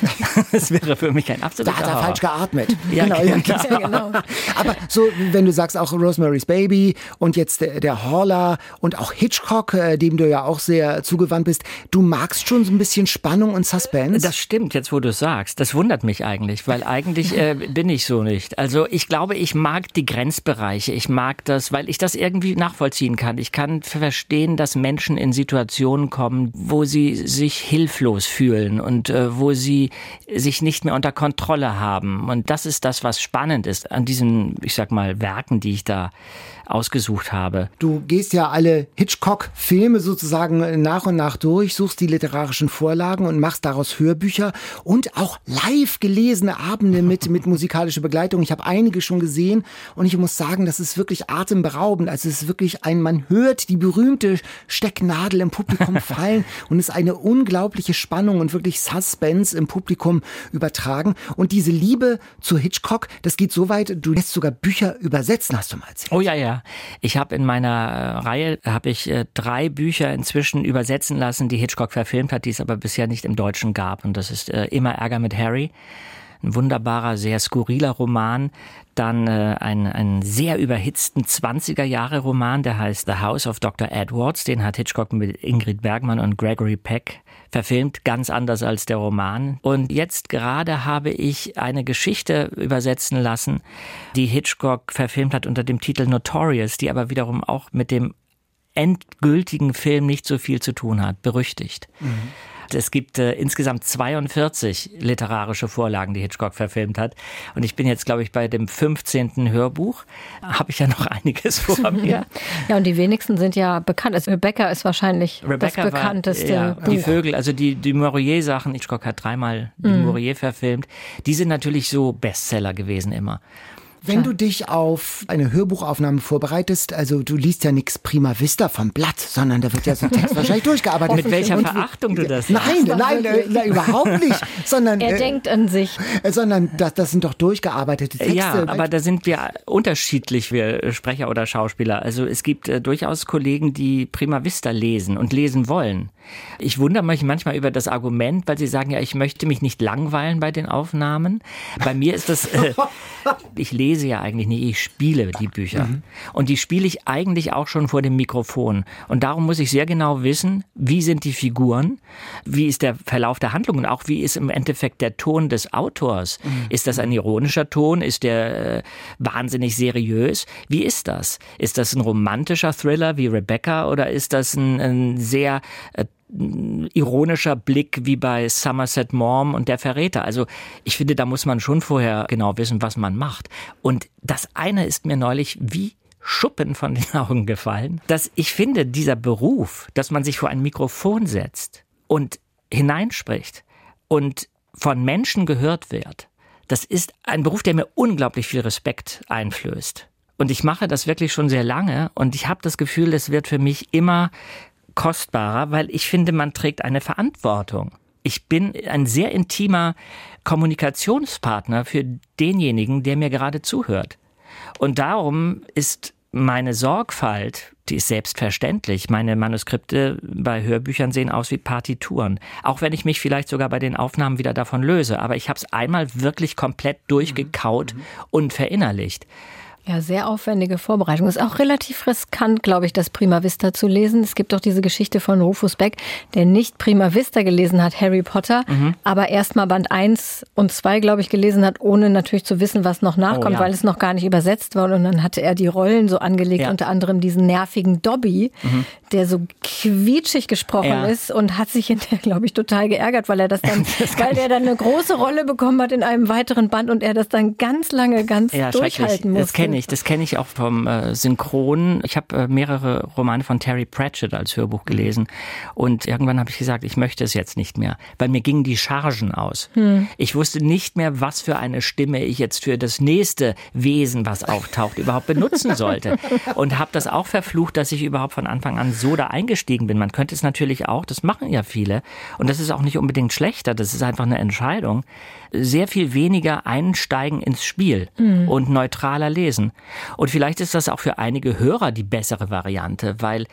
Speaker 5: Es wäre für mich ein absoluter Horror.
Speaker 3: Da hat er
Speaker 5: Horror.
Speaker 3: falsch geatmet.
Speaker 5: Ja,
Speaker 3: genau,
Speaker 5: genau.
Speaker 3: Ja, genau. Aber so, wenn du sagst auch Rosemary's Baby und jetzt der, der Horla und auch Hitchcock, äh, dem du ja auch sehr zugewandt bist, du magst schon so ein bisschen Spannung und Suspense?
Speaker 5: Das stimmt, jetzt wo du es sagst. Das wundert mich eigentlich, weil eigentlich äh, bin ich so nicht. Also ich glaube, ich mag die Grenzbereiche. Ich mag das, weil ich das irgendwie nachvollziehen kann. Ich kann verstehen, dass Menschen in Situationen kommen, wo sie sich hilflos fühlen und äh, wo sie sich nicht mehr unter Kontrolle haben. Und das ist das, was spannend ist an diesen, ich sag mal, Werken, die ich da ausgesucht habe.
Speaker 3: Du gehst ja alle Hitchcock-Filme sozusagen nach und nach durch, suchst die literarischen Vorlagen und machst daraus Hörbücher und auch live gelesene Abende mit, mit musikalischer Begleitung. Ich habe einige schon gesehen und ich muss sagen, das ist wirklich atemberaubend. Also es ist wirklich ein, man hört die berühmte Stecknadel im Publikum fallen und es ist eine unglaubliche Spannung und wirklich Suspense im Publikum übertragen. Und diese Liebe zu Hitchcock, das geht so weit, du lässt sogar Bücher übersetzen, hast du mal erzählt.
Speaker 5: Oh ja, ja. Ich habe in meiner äh, Reihe habe ich äh, drei Bücher inzwischen übersetzen lassen, die Hitchcock verfilmt hat, die es aber bisher nicht im Deutschen gab. Und das ist äh, Immer Ärger mit Harry, ein wunderbarer, sehr skurriler Roman. Dann äh, ein, einen sehr überhitzten zwanziger-Jahre-Roman, der heißt The House of Doktor Edwards. Den hat Hitchcock mit Ingrid Bergman und Gregory Peck verfilmt, ganz anders als der Roman. Und jetzt gerade habe ich eine Geschichte übersetzen lassen, die Hitchcock verfilmt hat unter dem Titel Notorious, die aber wiederum auch mit dem endgültigen Film nicht so viel zu tun hat, berüchtigt. Mhm. Es gibt äh, insgesamt zweiundvierzig literarische Vorlagen, die Hitchcock verfilmt hat. Und ich bin jetzt, glaube ich, bei dem fünfzehnten Hörbuch. Habe ich ja noch einiges vor mir.
Speaker 2: Ja, und die wenigsten sind ja bekannt. Also Rebecca ist wahrscheinlich
Speaker 5: Rebecca
Speaker 2: das bekannteste
Speaker 5: war, ja,
Speaker 2: Buch.
Speaker 5: Die Vögel, also die, die Maurier-Sachen. Hitchcock hat dreimal die mm. Maurier verfilmt. Die sind natürlich so Bestseller gewesen immer.
Speaker 3: Wenn du dich auf eine Hörbuchaufnahme vorbereitest, also du liest ja nichts Prima Vista vom Blatt, sondern da wird ja so ein Text wahrscheinlich durchgearbeitet.
Speaker 5: Mit welcher
Speaker 3: und,
Speaker 5: Verachtung du das
Speaker 3: Nein,
Speaker 5: sagst.
Speaker 3: nein, nein, nein, überhaupt nicht. Sondern,
Speaker 2: er
Speaker 3: äh,
Speaker 2: denkt an sich.
Speaker 3: Sondern das, das sind doch durchgearbeitete Texte.
Speaker 5: Ja, aber da sind wir unterschiedlich, wir Sprecher oder Schauspieler. Also es gibt äh, durchaus Kollegen, die Prima Vista lesen und lesen wollen. Ich wundere mich manchmal über das Argument, weil sie sagen, ja, ich möchte mich nicht langweilen bei den Aufnahmen. Bei mir ist das, äh, ich lese ja eigentlich nicht, ich spiele die Bücher. Mhm. Und die spiele ich eigentlich auch schon vor dem Mikrofon. Und darum muss ich sehr genau wissen, wie sind die Figuren, wie ist der Verlauf der Handlung und auch wie ist im Endeffekt der Ton des Autors. Mhm. Ist das ein ironischer Ton? Ist der äh, wahnsinnig seriös? Wie ist das? Ist das ein romantischer Thriller wie Rebecca oder ist das ein, ein sehr äh, ironischer Blick wie bei Somerset Maugham und der Verräter. Also ich finde, da muss man schon vorher genau wissen, was man macht. Und das eine ist mir neulich wie Schuppen von den Augen gefallen, dass ich finde, dieser Beruf, dass man sich vor ein Mikrofon setzt und hineinspricht und von Menschen gehört wird, das ist ein Beruf, der mir unglaublich viel Respekt einflößt. Und ich mache das wirklich schon sehr lange und ich habe das Gefühl, es wird für mich immer kostbarer, weil ich finde, man trägt eine Verantwortung. Ich bin ein sehr intimer Kommunikationspartner für denjenigen, der mir gerade zuhört. Und darum ist meine Sorgfalt, die ist selbstverständlich. Meine Manuskripte bei Hörbüchern sehen aus wie Partituren. Auch wenn ich mich vielleicht sogar bei den Aufnahmen wieder davon löse. Aber ich habe es einmal wirklich komplett durchgekaut mhm. und verinnerlicht.
Speaker 2: Ja, sehr aufwendige Vorbereitung. Ist auch relativ riskant, glaube ich, das Prima Vista zu lesen. Es gibt doch diese Geschichte von Rufus Beck, der nicht Prima Vista gelesen hat, Harry Potter, mhm. aber erst mal Band eins und zwei, glaube ich, gelesen hat, ohne natürlich zu wissen, was noch nachkommt, oh, ja. weil es noch gar nicht übersetzt war. Und dann hatte er die Rollen so angelegt, ja. unter anderem diesen nervigen Dobby, mhm. der so quietschig gesprochen ja. ist und hat sich hinterher, glaube ich, total geärgert, weil er das dann, das weil der dann eine große Rolle bekommen hat in einem weiteren Band und er das dann ganz lange ganz ja, durchhalten musste.
Speaker 5: Ich. Das kenne ich auch vom äh, Synchron. Ich habe äh, mehrere Romane von Terry Pratchett als Hörbuch gelesen und irgendwann habe ich gesagt, ich möchte es jetzt nicht mehr, weil mir gingen die Chargen aus. Hm. Ich wusste nicht mehr, was für eine Stimme ich jetzt für das nächste Wesen, was auftaucht, überhaupt benutzen sollte und habe das auch verflucht, dass ich überhaupt von Anfang an so da eingestiegen bin. Man könnte es natürlich auch, das machen ja viele und das ist auch nicht unbedingt schlechter, das ist einfach eine Entscheidung, sehr viel weniger einsteigen ins Spiel hm. und neutraler lesen. Und vielleicht ist das auch für einige Hörer die bessere Variante, weil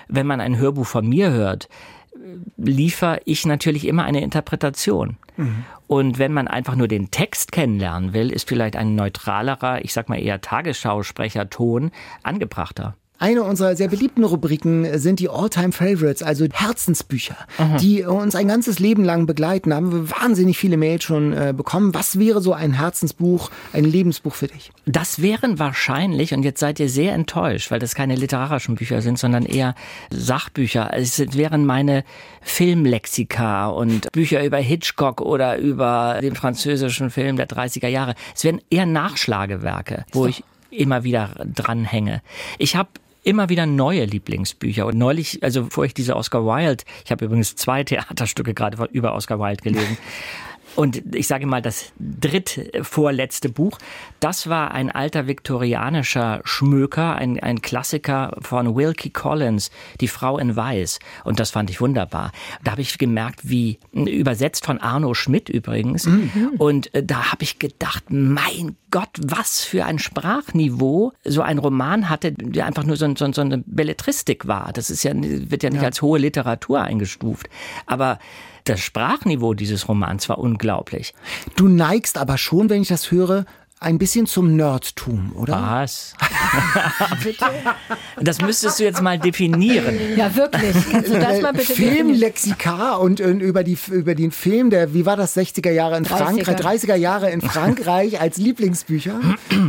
Speaker 5: wenn man ein Hörbuch von mir hört, liefere ich natürlich immer eine Interpretation. Mhm. Und wenn man einfach nur den Text kennenlernen will, ist vielleicht ein neutralerer, ich sag mal eher Tagesschausprecherton angebrachter.
Speaker 3: Eine unserer sehr beliebten Rubriken sind die All-Time-Favorites, also Herzensbücher, Aha. die uns ein ganzes Leben lang begleiten. Da haben wir wahnsinnig viele Mails schon äh, bekommen. Was wäre so ein Herzensbuch, ein Lebensbuch für dich?
Speaker 5: Das wären wahrscheinlich, und jetzt seid ihr sehr enttäuscht, weil das keine literarischen Bücher sind, sondern eher Sachbücher. Es wären meine Filmlexika und Bücher über Hitchcock oder über den französischen Film der dreißiger Jahre. Es wären eher Nachschlagewerke, wo ich immer wieder dranhänge. Ich habe immer wieder neue Lieblingsbücher. Und neulich, also bevor ich diese Oscar Wilde, ich habe übrigens zwei Theaterstücke gerade über Oscar Wilde gelesen. Und ich sage mal, das drittvorletzte Buch, das war ein alter viktorianischer Schmöker, ein, ein Klassiker von Wilkie Collins, Die Frau in Weiß. Und das fand ich wunderbar. Da habe ich gemerkt, wie, übersetzt von Arno Schmidt übrigens. Mhm. Und da habe ich gedacht, mein Gott, was für ein Sprachniveau so ein Roman hatte, der einfach nur so, so, so eine Belletristik war. Das ist ja, wird ja nicht ja. als hohe Literatur eingestuft. Aber das Sprachniveau dieses Romans war unglaublich.
Speaker 3: Du neigst aber schon, wenn ich das höre, ein bisschen zum Nerdtum, oder?
Speaker 5: Was? Bitte? Das müsstest du jetzt mal definieren.
Speaker 2: Ja, wirklich. Kannst du das mal bitte
Speaker 3: Filmlexika und, und über, die, über den Film der, wie war das, sechziger Jahre in Frankreich, dreißiger Jahre in Frankreich als Lieblingsbücher?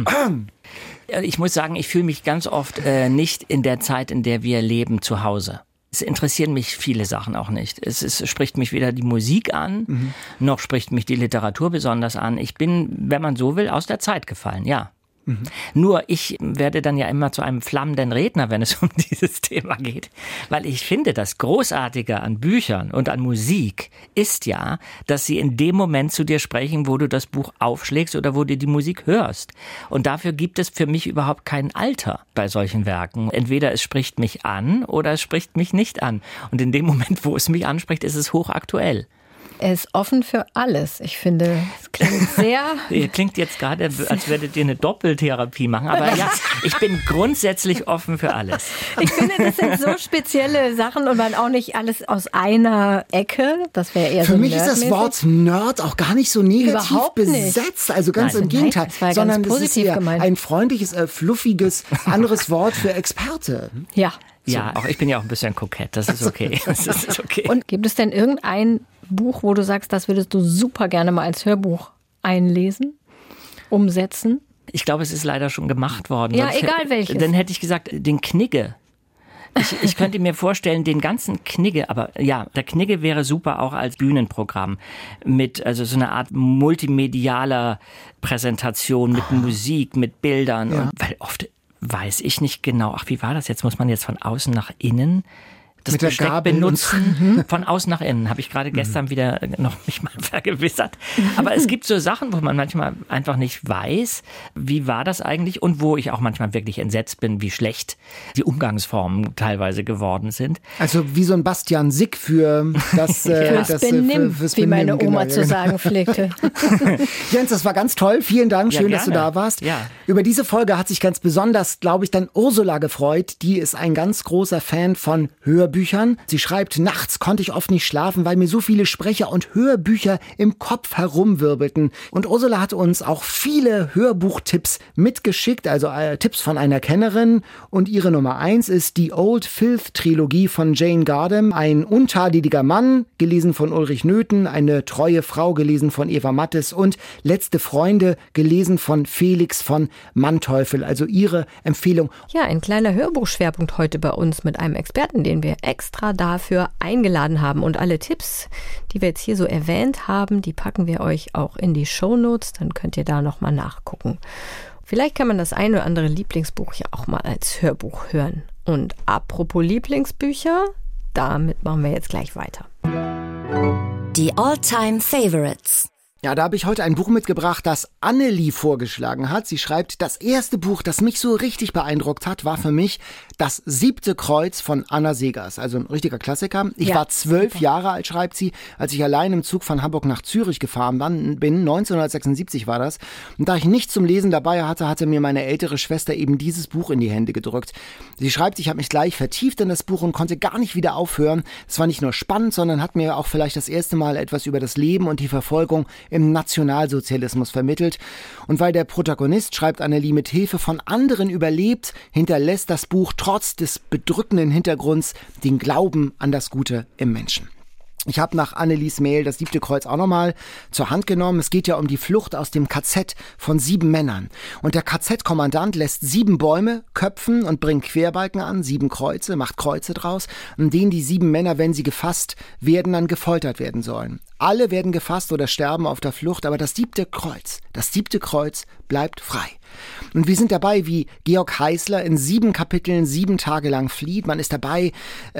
Speaker 5: Ich muss sagen, ich fühle mich ganz oft äh, nicht in der Zeit, in der wir leben, zu Hause. Es interessieren mich viele Sachen auch nicht. Es, es spricht mich weder die Musik an, mhm. noch spricht mich die Literatur besonders an. Ich bin, wenn man so will, aus der Zeit gefallen, ja. Mhm. Nur ich werde dann ja immer zu einem flammenden Redner, wenn es um dieses Thema geht. Weil ich finde, das Großartige an Büchern und an Musik ist ja, dass sie in dem Moment zu dir sprechen, wo du das Buch aufschlägst oder wo du die Musik hörst. Und dafür gibt es für mich überhaupt kein Alter bei solchen Werken. Entweder es spricht mich an oder es spricht mich nicht an. Und in dem Moment, wo es mich anspricht, ist es hochaktuell.
Speaker 2: Er ist offen für alles. Ich finde, es klingt sehr...
Speaker 5: Ihr klingt jetzt gerade, als würdet ihr eine Doppeltherapie machen. Aber ja, ich bin grundsätzlich offen für alles.
Speaker 2: Ich finde, das sind so spezielle Sachen und man auch nicht alles aus einer Ecke. Das wäre eher
Speaker 3: für
Speaker 2: so
Speaker 3: mich ist das Wort Nerd auch gar nicht so negativ
Speaker 2: Überhaupt
Speaker 3: besetzt. Also ganz
Speaker 2: Nein,
Speaker 3: im Gegenteil.
Speaker 2: Das war
Speaker 3: sondern
Speaker 2: ganz positiv
Speaker 3: es ist
Speaker 2: gemeint.
Speaker 3: ein freundliches, äh, fluffiges, anderes Wort für Experte.
Speaker 2: Ja.
Speaker 5: Ja, auch ich bin ja auch ein bisschen kokett. Das ist okay. Das ist okay.
Speaker 2: Und gibt es denn irgendein Buch, wo du sagst, das würdest du super gerne mal als Hörbuch einlesen, umsetzen?
Speaker 5: Ich glaube, es ist leider schon gemacht worden.
Speaker 2: Ja,
Speaker 5: Sonst
Speaker 2: egal
Speaker 5: hätte,
Speaker 2: welches.
Speaker 5: Dann hätte ich gesagt, den Knigge. Ich, ich könnte mir vorstellen, den ganzen Knigge, aber ja, der Knigge wäre super auch als Bühnenprogramm mit, also so eine Art multimedialer Präsentation mit Musik, mit Bildern.
Speaker 3: Ja.
Speaker 5: Und, weil oft weiß ich nicht genau, ach, wie war das jetzt? Muss man jetzt von außen nach innen das
Speaker 3: mit der
Speaker 5: Besteck
Speaker 3: Gabel
Speaker 5: benutzen? Von außen nach innen. Habe ich gerade gestern mhm. wieder noch mich mal vergewissert. Aber es gibt so Sachen, wo man manchmal einfach nicht weiß, wie war das eigentlich und wo ich auch manchmal wirklich entsetzt bin, wie schlecht die Umgangsformen teilweise geworden sind.
Speaker 3: Also wie so ein Bastian Sick für das, äh,
Speaker 2: fürs
Speaker 3: das
Speaker 2: Benimm,
Speaker 3: für, fürs
Speaker 2: wie meine
Speaker 3: Benimm,
Speaker 2: Oma
Speaker 3: genau,
Speaker 2: zu
Speaker 3: ja.
Speaker 2: sagen pflegte.
Speaker 3: Jens, das war ganz toll. Vielen Dank.
Speaker 5: Ja,
Speaker 3: Schön,
Speaker 5: gerne.
Speaker 3: dass du da warst.
Speaker 5: Ja.
Speaker 3: Über diese Folge hat sich ganz besonders, glaube ich, dann Ursula gefreut. Die ist ein ganz großer Fan von Hörbüchern. Sie schreibt, nachts konnte ich oft nicht schlafen, weil mir so viele Sprecher und Hörbücher im Kopf herumwirbelten. Und Ursula hat uns auch viele Hörbuchtipps mitgeschickt, also äh, Tipps von einer Kennerin. Und ihre Nummer eins ist die Old Filth-Trilogie von Jane Gardam. Ein untadeliger Mann, gelesen von Ulrich Nöthen, eine treue Frau, gelesen von Eva Mattes und Letzte Freunde, gelesen von Felix von Manteuffel. Also ihre Empfehlung.
Speaker 2: Ja, ein kleiner Hörbuchschwerpunkt heute bei uns mit einem Experten, den wir extra dafür eingeladen haben. Und alle Tipps, die wir jetzt hier so erwähnt haben, die packen wir euch auch in die Shownotes. Dann könnt ihr da nochmal nachgucken. Vielleicht kann man das ein oder andere Lieblingsbuch ja auch mal als Hörbuch hören. Und apropos Lieblingsbücher, damit machen wir jetzt gleich weiter.
Speaker 1: Die All-Time Favorites.
Speaker 3: Ja, da habe ich heute ein Buch mitgebracht, das Annelie vorgeschlagen hat. Sie schreibt, das erste Buch, das mich so richtig beeindruckt hat, war für mich Das siebte Kreuz von Anna Seghers, also ein richtiger Klassiker. Ich
Speaker 2: Ja,
Speaker 3: war zwölf
Speaker 2: super.
Speaker 3: Jahre alt, schreibt sie, als ich allein im Zug von Hamburg nach Zürich gefahren bin. neunzehnhundertsechsundsiebzig war das. Und da ich nichts zum Lesen dabei hatte, hatte mir meine ältere Schwester eben dieses Buch in die Hände gedrückt. Sie schreibt, ich habe mich gleich vertieft in das Buch und konnte gar nicht wieder aufhören. Es war nicht nur spannend, sondern hat mir auch vielleicht das erste Mal etwas über das Leben und die Verfolgung im Nationalsozialismus vermittelt. Und weil der Protagonist, schreibt Annelie, mit Hilfe von anderen überlebt, hinterlässt das Buch trotz des bedrückenden Hintergrunds den Glauben an das Gute im Menschen. Ich habe nach Annelies Mail das siebte Kreuz auch nochmal zur Hand genommen. Es geht ja um die Flucht aus dem K Z von sieben Männern. Und der K Z-Kommandant lässt sieben Bäume köpfen und bringt Querbalken an, sieben Kreuze, macht Kreuze draus, an denen die sieben Männer, wenn sie gefasst werden, dann gefoltert werden sollen. Alle werden gefasst oder sterben auf der Flucht, aber das siebte Kreuz, das siebte Kreuz bleibt frei. Und wir sind dabei, wie Georg Heißler in sieben Kapiteln sieben Tage lang flieht. Man ist dabei,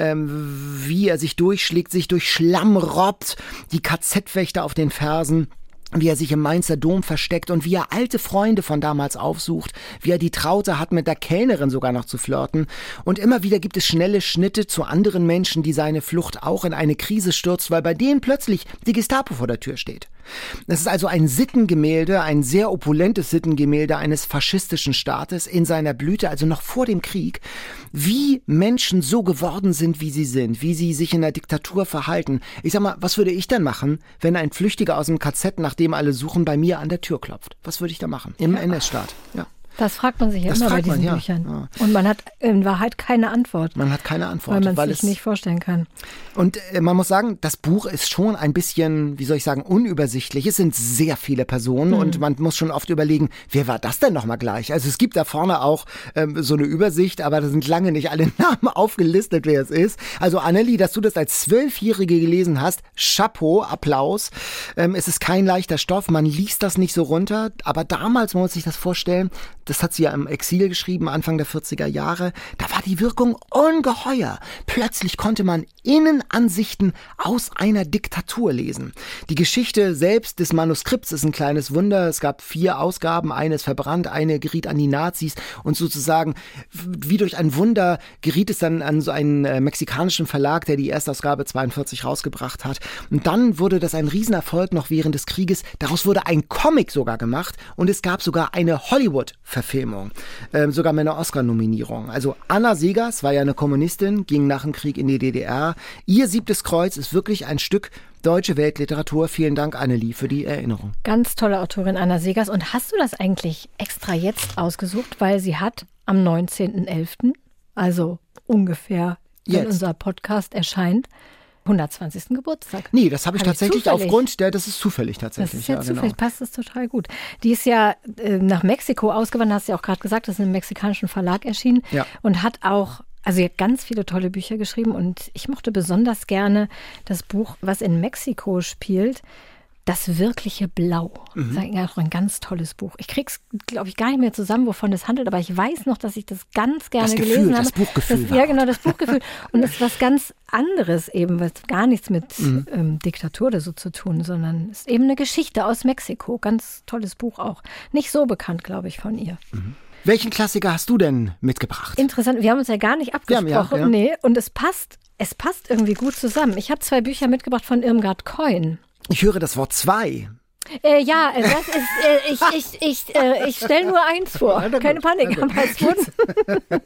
Speaker 3: ähm, wie er sich durchschlägt, sich durch Schlamm robbt, die K Z-Wächter auf den Fersen, wie er sich im Mainzer Dom versteckt und wie er alte Freunde von damals aufsucht, wie er die Traute hat, mit der Kellnerin sogar noch zu flirten. Und immer wieder gibt es schnelle Schnitte zu anderen Menschen, die seine Flucht auch in eine Krise stürzt, weil bei denen plötzlich die Gestapo vor der Tür steht. Es ist also ein Sittengemälde, ein sehr opulentes Sittengemälde eines faschistischen Staates in seiner Blüte, also noch vor dem Krieg, wie Menschen so geworden sind, wie sie sind, wie sie sich in der Diktatur verhalten. Ich sag mal, was würde ich denn machen, wenn ein Flüchtiger aus dem K Z, nachdem alle suchen, bei mir an der Tür klopft? Was würde ich da machen? Im ja. N S-Staat, ja.
Speaker 2: Das fragt man sich ja
Speaker 3: Das
Speaker 2: immer bei
Speaker 3: fragt man,
Speaker 2: diesen
Speaker 3: ja.
Speaker 2: Büchern.
Speaker 3: Ja.
Speaker 2: Und man hat in Wahrheit keine Antwort.
Speaker 3: Man hat keine Antwort.
Speaker 2: Weil man
Speaker 3: weil
Speaker 2: es sich nicht vorstellen kann.
Speaker 3: Und äh, man muss sagen, das Buch ist schon ein bisschen, wie soll ich sagen, unübersichtlich. Es sind sehr viele Personen mhm. und man muss schon oft überlegen, wer war das denn nochmal gleich? Also es gibt da vorne auch ähm, so eine Übersicht, aber da sind lange nicht alle Namen aufgelistet, wer es ist. Also Annelie, dass du das als Zwölfjährige gelesen hast, Chapeau, Applaus. Ähm, es ist kein leichter Stoff, man liest das nicht so runter, aber damals, man muss sich das vorstellen, das hat sie ja im Exil geschrieben, Anfang der vierziger Jahre, da war die Wirkung ungeheuer. Plötzlich konnte man Innenansichten aus einer Diktatur lesen. Die Geschichte selbst des Manuskripts ist ein kleines Wunder. Es gab vier Ausgaben, eine ist verbrannt, eine geriet an die Nazis und sozusagen wie durch ein Wunder geriet es dann an so einen äh, mexikanischen Verlag, der die Erstausgabe zweiundvierzig rausgebracht hat. Und dann wurde das ein Riesenerfolg noch während des Krieges. Daraus wurde ein Comic sogar gemacht und es gab sogar eine Hollywood-Verfilmung. Ähm, sogar mit einer Oscar-Nominierung. Also Anna Seghers war ja eine Kommunistin, ging nach dem Krieg in die D D R. Ihr siebtes Kreuz ist wirklich ein Stück deutsche Weltliteratur. Vielen Dank, Annelie, für die Erinnerung.
Speaker 2: Ganz tolle Autorin Anna Seghers. Und hast du das eigentlich extra jetzt ausgesucht, weil sie hat am neunzehnten elften, also ungefähr, wenn
Speaker 3: jetzt
Speaker 2: unser Podcast erscheint, hundertzwanzigsten Geburtstag.
Speaker 3: Nee, das habe ich
Speaker 2: Hab
Speaker 3: tatsächlich
Speaker 2: zufällig.
Speaker 3: aufgrund der, das ist zufällig tatsächlich.
Speaker 2: Das ist ja,
Speaker 3: ja
Speaker 2: zufällig,
Speaker 3: genau.
Speaker 2: passt das total gut. Die ist ja äh, nach Mexiko ausgewandert, hast du ja auch gerade gesagt, das ist in einem mexikanischen Verlag erschienen
Speaker 3: Ja.
Speaker 2: und hat auch, also sie hat ganz viele tolle Bücher geschrieben und ich mochte besonders gerne das Buch, was in Mexiko spielt, Das wirkliche Blau. Mhm. Das ist auch ein ganz tolles Buch. Ich krieg's, glaube ich, gar nicht mehr zusammen, wovon es handelt, aber ich weiß noch, dass ich das ganz gerne
Speaker 3: das
Speaker 2: gelesen
Speaker 3: Gefühl,
Speaker 2: habe.
Speaker 3: Das Buchgefühl.
Speaker 2: Das, ja, genau, das Buchgefühl. Und es ist was ganz anderes eben, was gar nichts mit mhm. ähm, Diktatur oder so zu tun, sondern es ist eben eine Geschichte aus Mexiko. Ganz tolles Buch auch. Nicht so bekannt, glaube ich, von ihr.
Speaker 3: Mhm. Welchen Klassiker hast du denn mitgebracht?
Speaker 2: Interessant, wir haben uns ja gar nicht abgesprochen. Ja, ja, ja. Nee, und es passt, es passt irgendwie gut zusammen. Ich habe zwei Bücher mitgebracht von Irmgard Keun.
Speaker 3: Ich höre das Wort zwei.
Speaker 2: Äh, ja, das ist, äh, ich, ich, ich, äh, ich stelle nur eins vor. Keine Panik, aber es wurden...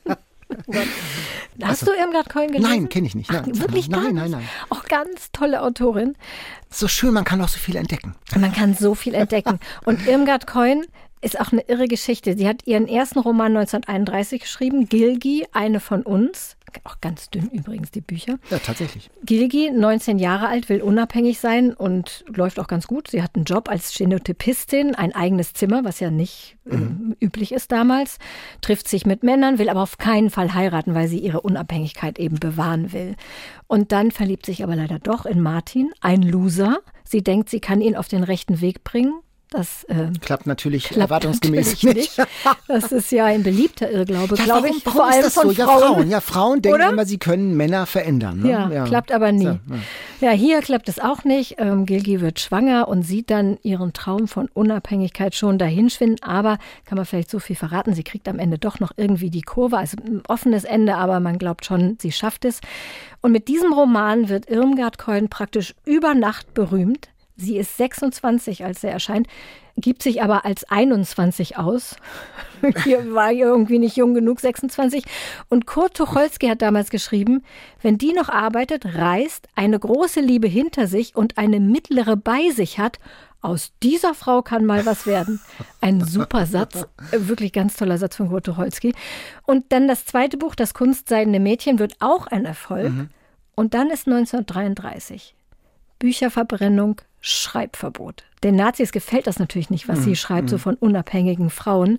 Speaker 2: Hast du Irmgard Keun gelesen?
Speaker 3: Nein, kenne ich nicht. Nein,
Speaker 2: Ach, wirklich
Speaker 3: nein,
Speaker 2: gar nicht?
Speaker 3: nein, nein.
Speaker 2: Auch ganz tolle Autorin.
Speaker 3: So schön, man kann auch so viel entdecken.
Speaker 2: Man kann so viel entdecken. Und Irmgard Keun ist auch eine irre Geschichte. Sie hat ihren ersten Roman neunzehnhunderteinunddreißig geschrieben, Gilgi, eine von uns. Auch ganz dünn übrigens, die Bücher.
Speaker 3: Ja, tatsächlich.
Speaker 2: Gilgi, neunzehn Jahre alt, will unabhängig sein und läuft auch ganz gut. Sie hat einen Job als Stenotypistin, ein eigenes Zimmer, was ja nicht mhm. äh, üblich ist damals. Trifft sich mit Männern, will aber auf keinen Fall heiraten, weil sie ihre Unabhängigkeit eben bewahren will. Und dann verliebt sich aber leider doch in Martin, ein Loser. Sie denkt, sie kann ihn auf den rechten Weg bringen. Das äh,
Speaker 3: klappt natürlich
Speaker 2: klappt
Speaker 3: erwartungsgemäß
Speaker 2: natürlich nicht. Das ist ja ein beliebter Irrglaube,
Speaker 3: ja,
Speaker 2: glaube
Speaker 3: warum,
Speaker 2: ich.
Speaker 3: warum
Speaker 2: Vor allem
Speaker 3: ist das
Speaker 2: von
Speaker 3: so? Ja,
Speaker 2: Frauen.
Speaker 3: Frauen. Ja, Frauen denken
Speaker 2: Oder?
Speaker 3: immer, sie können Männer verändern. Ne?
Speaker 2: Ja,
Speaker 3: Ja,
Speaker 2: klappt aber nie.
Speaker 3: Ja,
Speaker 2: ja. ja, hier klappt es auch nicht. Ähm, Gilgi wird schwanger und sieht dann ihren Traum von Unabhängigkeit schon dahinschwinden. Aber kann man vielleicht so viel verraten, sie kriegt am Ende doch noch irgendwie die Kurve. Also ein offenes Ende, aber man glaubt schon, sie schafft es. Und mit diesem Roman wird Irmgard Keun praktisch über Nacht berühmt. Sie ist sechsundzwanzig, als er erscheint, gibt sich aber als einundzwanzig aus. Hier war irgendwie nicht jung genug, sechsundzwanzig. Und Kurt Tucholsky hat damals geschrieben, wenn die noch arbeitet, reist, eine große Liebe hinter sich und eine mittlere bei sich hat, aus dieser Frau kann mal was werden. Ein super Satz, wirklich ganz toller Satz von Kurt Tucholsky. Und dann das zweite Buch, Das Kunstseidene Mädchen, wird auch ein Erfolg. Mhm. Und dann ist neunzehnhundertdreiunddreißig Bücherverbrennung, Schreibverbot. Den Nazis gefällt das natürlich nicht, was mhm. sie schreibt, so von unabhängigen Frauen.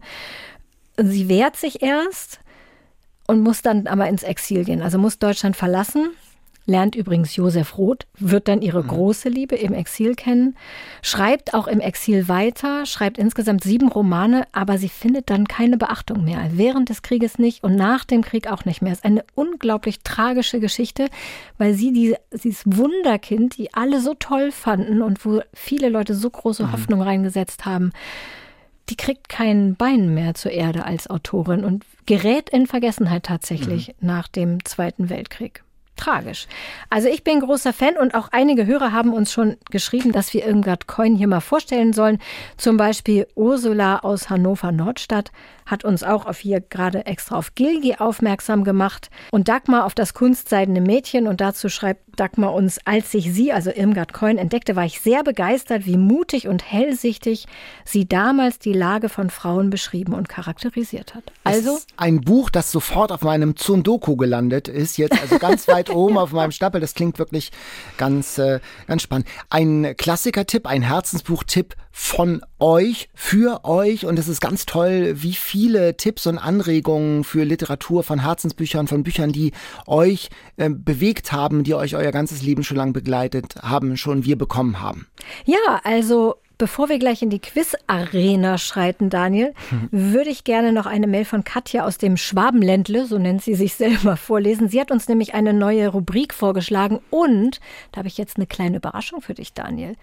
Speaker 2: Sie wehrt sich erst und muss dann aber ins Exil gehen. Also muss Deutschland verlassen. Lernt übrigens Josef Roth, wird dann ihre große Liebe im Exil kennen, schreibt auch im Exil weiter, schreibt insgesamt sieben Romane, aber sie findet dann keine Beachtung mehr. Während des Krieges nicht und nach dem Krieg auch nicht mehr. Es ist eine unglaublich tragische Geschichte, weil sie die, dieses Wunderkind, die alle so toll fanden und wo viele Leute so große mhm. Hoffnung reingesetzt haben, die kriegt kein Bein mehr zur Erde als Autorin und gerät in Vergessenheit tatsächlich mhm. nach dem Zweiten Weltkrieg. Tragisch. Also ich bin großer Fan und auch einige Hörer haben uns schon geschrieben, dass wir Irmgard Keun hier mal vorstellen sollen. Zum Beispiel Ursula aus Hannover-Nordstadt hat uns auch auf hier gerade extra auf Gilgi aufmerksam gemacht und Dagmar auf das Kunstseidene Mädchen. Und dazu schreibt Dagmar uns, als ich sie, also Irmgard Keun, entdeckte, war ich sehr begeistert, wie mutig und hellsichtig sie damals die Lage von Frauen beschrieben und charakterisiert hat. Also
Speaker 3: ein Buch, das sofort auf meinem Zundoku gelandet ist, jetzt also ganz weit oben auf meinem Stapel. Das klingt wirklich ganz, äh, ganz spannend. Ein Klassiker-Tipp, ein Herzensbuch-Tipp von euch, für euch. Und es ist ganz toll, wie viele Tipps und Anregungen für Literatur, von Herzensbüchern, von Büchern, die euch äh, bewegt haben, die euch euer ganzes Leben schon lang begleitet haben, schon wir bekommen haben.
Speaker 2: Ja, also bevor wir gleich in die Quiz-Arena schreiten, Daniel, mhm. würde ich gerne noch eine Mail von Katja aus dem Schwabenländle, so nennt sie sich selber, vorlesen. Sie hat uns nämlich eine neue Rubrik vorgeschlagen und da habe ich jetzt eine kleine Überraschung für dich, Daniel.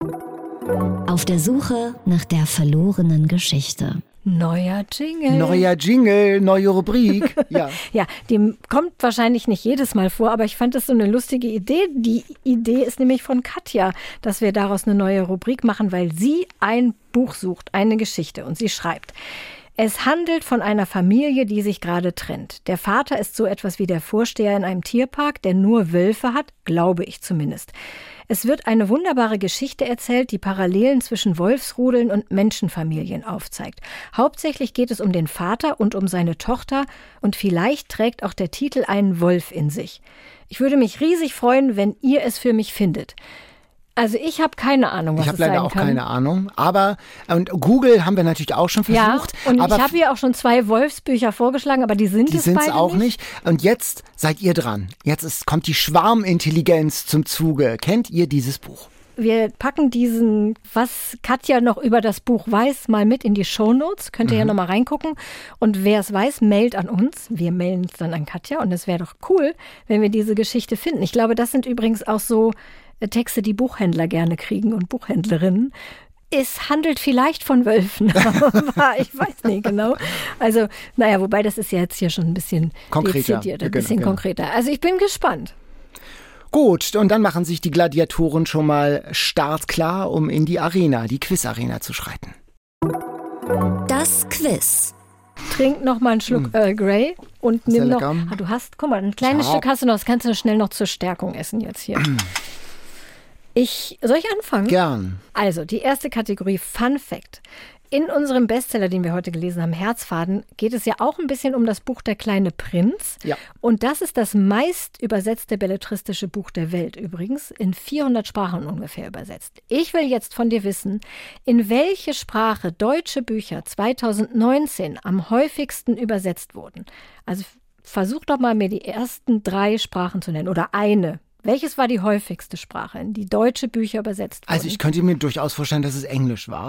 Speaker 1: Auf der Suche nach der verlorenen Geschichte.
Speaker 2: Neuer Jingle.
Speaker 3: Neuer Jingle, neue Rubrik. Ja.
Speaker 2: ja, die kommt wahrscheinlich nicht jedes Mal vor, aber ich fand das so eine lustige Idee. Die Idee ist nämlich von Katja, dass wir daraus eine neue Rubrik machen, weil sie ein Buch sucht, eine Geschichte. Und sie schreibt: Es handelt von einer Familie, die sich gerade trennt. Der Vater ist so etwas wie der Vorsteher in einem Tierpark, der nur Wölfe hat, glaube ich zumindest. Es wird eine wunderbare Geschichte erzählt, die Parallelen zwischen Wolfsrudeln und Menschenfamilien aufzeigt. Hauptsächlich geht es um den Vater und um seine Tochter und vielleicht trägt auch der Titel einen Wolf in sich. Ich würde mich riesig freuen, wenn ihr es für mich findet. Also ich habe keine Ahnung, was
Speaker 3: ich
Speaker 2: es sein kann.
Speaker 3: Ich habe leider auch keine Ahnung, aber und Google haben wir natürlich auch schon versucht.
Speaker 2: Ja, und
Speaker 3: aber
Speaker 2: ich habe hier auch schon zwei Wolfsbücher vorgeschlagen, aber die sind
Speaker 3: die
Speaker 2: es beide
Speaker 3: auch
Speaker 2: nicht.
Speaker 3: nicht. Und jetzt seid ihr dran. Jetzt ist, kommt die Schwarmintelligenz zum Zuge. Kennt ihr dieses Buch?
Speaker 2: Wir packen diesen, was Katja noch über das Buch weiß, mal mit in die Shownotes. Könnt ihr mhm. ja noch mal reingucken. Und wer es weiß, mailt an uns. Wir mailen es dann an Katja. Und es wäre doch cool, wenn wir diese Geschichte finden. Ich glaube, das sind übrigens auch so Texte, die Buchhändler gerne kriegen und Buchhändlerinnen. Es handelt vielleicht von Wölfen, aber ich weiß nicht genau. Also, naja, wobei das ist ja jetzt hier schon ein bisschen
Speaker 3: konkreter,
Speaker 2: dezidiert, ein
Speaker 3: genau,
Speaker 2: bisschen
Speaker 3: genau.
Speaker 2: konkreter. Also ich bin gespannt.
Speaker 3: Gut, und dann machen sich die Gladiatoren schon mal startklar, um in die Arena, die Quiz-Arena zu schreiten.
Speaker 1: Das Quiz.
Speaker 2: Trink noch mal einen Schluck mm. Earl Grey und nimm noch, ah, du hast, guck mal, ein kleines Ciao. Stück hast du noch, das kannst du schnell noch zur Stärkung essen jetzt hier. Ich, soll ich anfangen?
Speaker 3: Gern.
Speaker 2: Also, die erste Kategorie, Fun Fact. In unserem Bestseller, den wir heute gelesen haben, Herzfaden, geht es ja auch ein bisschen um das Buch Der kleine Prinz.
Speaker 3: Ja.
Speaker 2: Und das ist das meist übersetzte belletristische Buch der Welt übrigens, in vierhundert Sprachen ungefähr übersetzt. Ich will jetzt von dir wissen, in welche Sprache deutsche Bücher zweitausendneunzehn am häufigsten übersetzt wurden. Also versuch doch mal, mir die ersten drei Sprachen zu nennen oder eine. Welches war die häufigste Sprache, in die deutsche Bücher übersetzt wurden?
Speaker 3: Also ich könnte mir durchaus vorstellen, dass es Englisch war.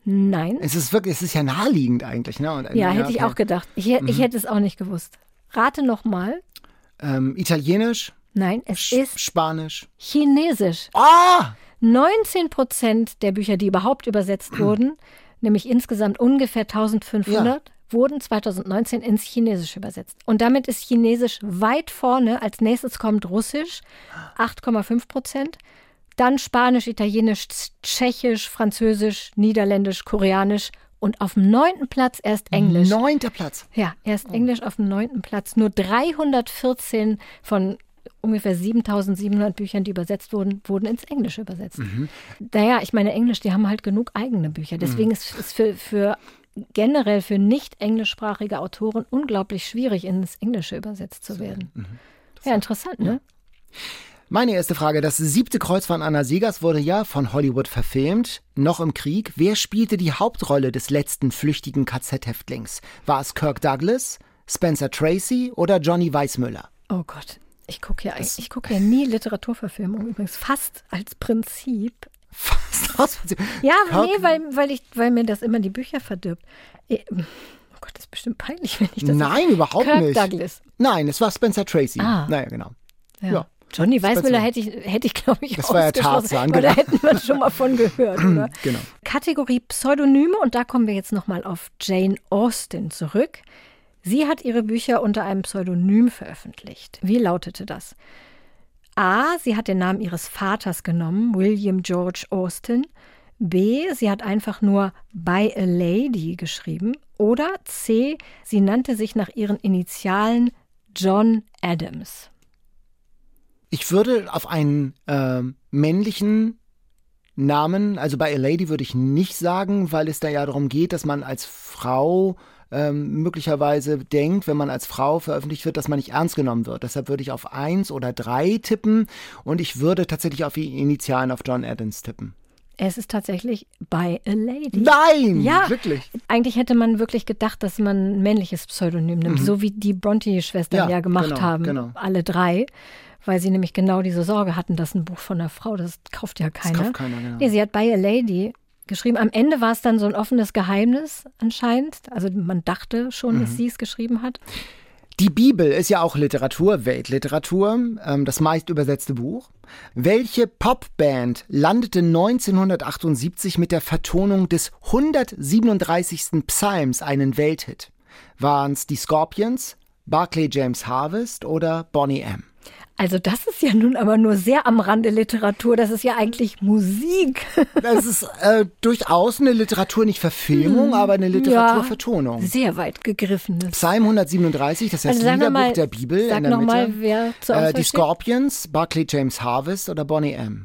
Speaker 2: Nein.
Speaker 3: Es ist wirklich, es ist ja naheliegend eigentlich. Ne? Und,
Speaker 2: ja, hätte okay. ich auch gedacht. Ich, mhm. ich hätte es auch nicht gewusst. Rate nochmal.
Speaker 3: Ähm, Italienisch?
Speaker 2: Nein, es
Speaker 3: Sch-
Speaker 2: ist
Speaker 3: Spanisch.
Speaker 2: Chinesisch.
Speaker 3: Ah!
Speaker 2: neunzehn Prozent der Bücher, die überhaupt übersetzt wurden, nämlich insgesamt ungefähr eintausendfünfhundert, ja. wurden zweitausendneunzehn ins Chinesische übersetzt. Und damit ist Chinesisch weit vorne. Als nächstes kommt Russisch, acht Komma fünf Prozent. Dann Spanisch, Italienisch, Tschechisch, Französisch, Niederländisch, Koreanisch und auf dem neunten Platz erst Englisch.
Speaker 3: Neunter Platz?
Speaker 2: Ja, erst oh. Englisch auf dem neunten Platz. Nur dreihundertvierzehn von ungefähr siebentausendsiebenhundert Büchern, die übersetzt wurden, wurden ins Englische übersetzt. Mhm. Naja, ich meine, Englisch, die haben halt genug eigene Bücher. Deswegen mhm. ist es für, für generell für nicht englischsprachige Autoren unglaublich schwierig, ins Englische übersetzt zu werden. Mhm. Ja, interessant, ne?
Speaker 3: Meine erste Frage, das siebte Kreuz von Anna Seghers wurde ja von Hollywood verfilmt, noch im Krieg. Wer spielte die Hauptrolle des letzten flüchtigen K Z-Häftlings? War es Kirk Douglas, Spencer Tracy oder Johnny Weissmuller?
Speaker 2: Oh Gott. Ich gucke ja, ich guck ja nie Literaturverfilmung, übrigens fast als Prinzip.
Speaker 3: Fast aus Prinzip?
Speaker 2: Ja, Kirk, nee, weil, weil, ich, weil mir das immer die Bücher verdirbt. Oh Gott, das ist bestimmt peinlich, wenn ich das...
Speaker 3: Nein,
Speaker 2: sage.
Speaker 3: überhaupt
Speaker 2: Kirk
Speaker 3: nicht.
Speaker 2: Douglas.
Speaker 3: Nein, es war Spencer Tracy.
Speaker 2: Ah.
Speaker 3: Naja, genau.
Speaker 2: Ja.
Speaker 3: ja.
Speaker 2: Johnny Weissmuller hätte ich, hätte ich glaube ich,
Speaker 3: das war ja Tarzan,
Speaker 2: weil da hätten wir schon mal von gehört, oder?
Speaker 3: Genau.
Speaker 2: Kategorie Pseudonyme, und da kommen wir jetzt nochmal auf Jane Austen zurück. Sie hat ihre Bücher unter einem Pseudonym veröffentlicht. Wie lautete das? A. Sie hat den Namen ihres Vaters genommen, William George Austen. B. Sie hat einfach nur By a Lady geschrieben. Oder C. Sie nannte sich nach ihren Initialen John Adams.
Speaker 3: Ich würde auf einen äh, männlichen Namen, also By a Lady würde ich nicht sagen, weil es da ja darum geht, dass man als Frau ähm, möglicherweise denkt, wenn man als Frau veröffentlicht wird, dass man nicht ernst genommen wird. Deshalb würde ich auf eins oder drei tippen und ich würde tatsächlich auf die Initialen auf John Adams tippen.
Speaker 2: Es ist tatsächlich By a Lady.
Speaker 3: Nein!
Speaker 2: Ja,
Speaker 3: wirklich?
Speaker 2: Eigentlich hätte man wirklich gedacht, dass man ein männliches Pseudonym nimmt, mhm. so wie die Brontë-Schwestern ja, ja gemacht
Speaker 3: genau,
Speaker 2: haben,
Speaker 3: genau.
Speaker 2: alle drei. Weil sie nämlich genau diese Sorge hatten, dass ein Buch von einer Frau, das kauft ja keiner.
Speaker 3: Das kauft keiner, genau.
Speaker 2: Nee, sie hat By a Lady geschrieben. Am Ende war es dann so ein offenes Geheimnis anscheinend. Also man dachte schon, mhm. dass sie es geschrieben hat.
Speaker 3: Die Bibel ist ja auch Literatur, Weltliteratur, ähm, das meist übersetzte Buch. Welche Popband landete neunzehnhundertachtundsiebzig mit der Vertonung des hundertsiebenunddreißigsten Psalms einen Welthit? Waren es die Scorpions, Barclay James Harvest oder Boney M?
Speaker 2: Also das ist ja nun aber nur sehr am Rande Literatur. Das ist ja eigentlich Musik.
Speaker 3: Das ist äh, durchaus eine Literatur, nicht Verfilmung, hm, aber eine Literaturvertonung.
Speaker 2: Ja, sehr weit gegriffenes.
Speaker 3: Psalm hundertsiebenunddreißig, das heißt
Speaker 2: also
Speaker 3: Liederbuch
Speaker 2: mal,
Speaker 3: der Bibel
Speaker 2: sag
Speaker 3: in der
Speaker 2: noch
Speaker 3: Mitte.
Speaker 2: Mal, wer zur Auswahl
Speaker 3: äh, Die
Speaker 2: steht?
Speaker 3: Scorpions, Barclay James Harvest oder Boney M?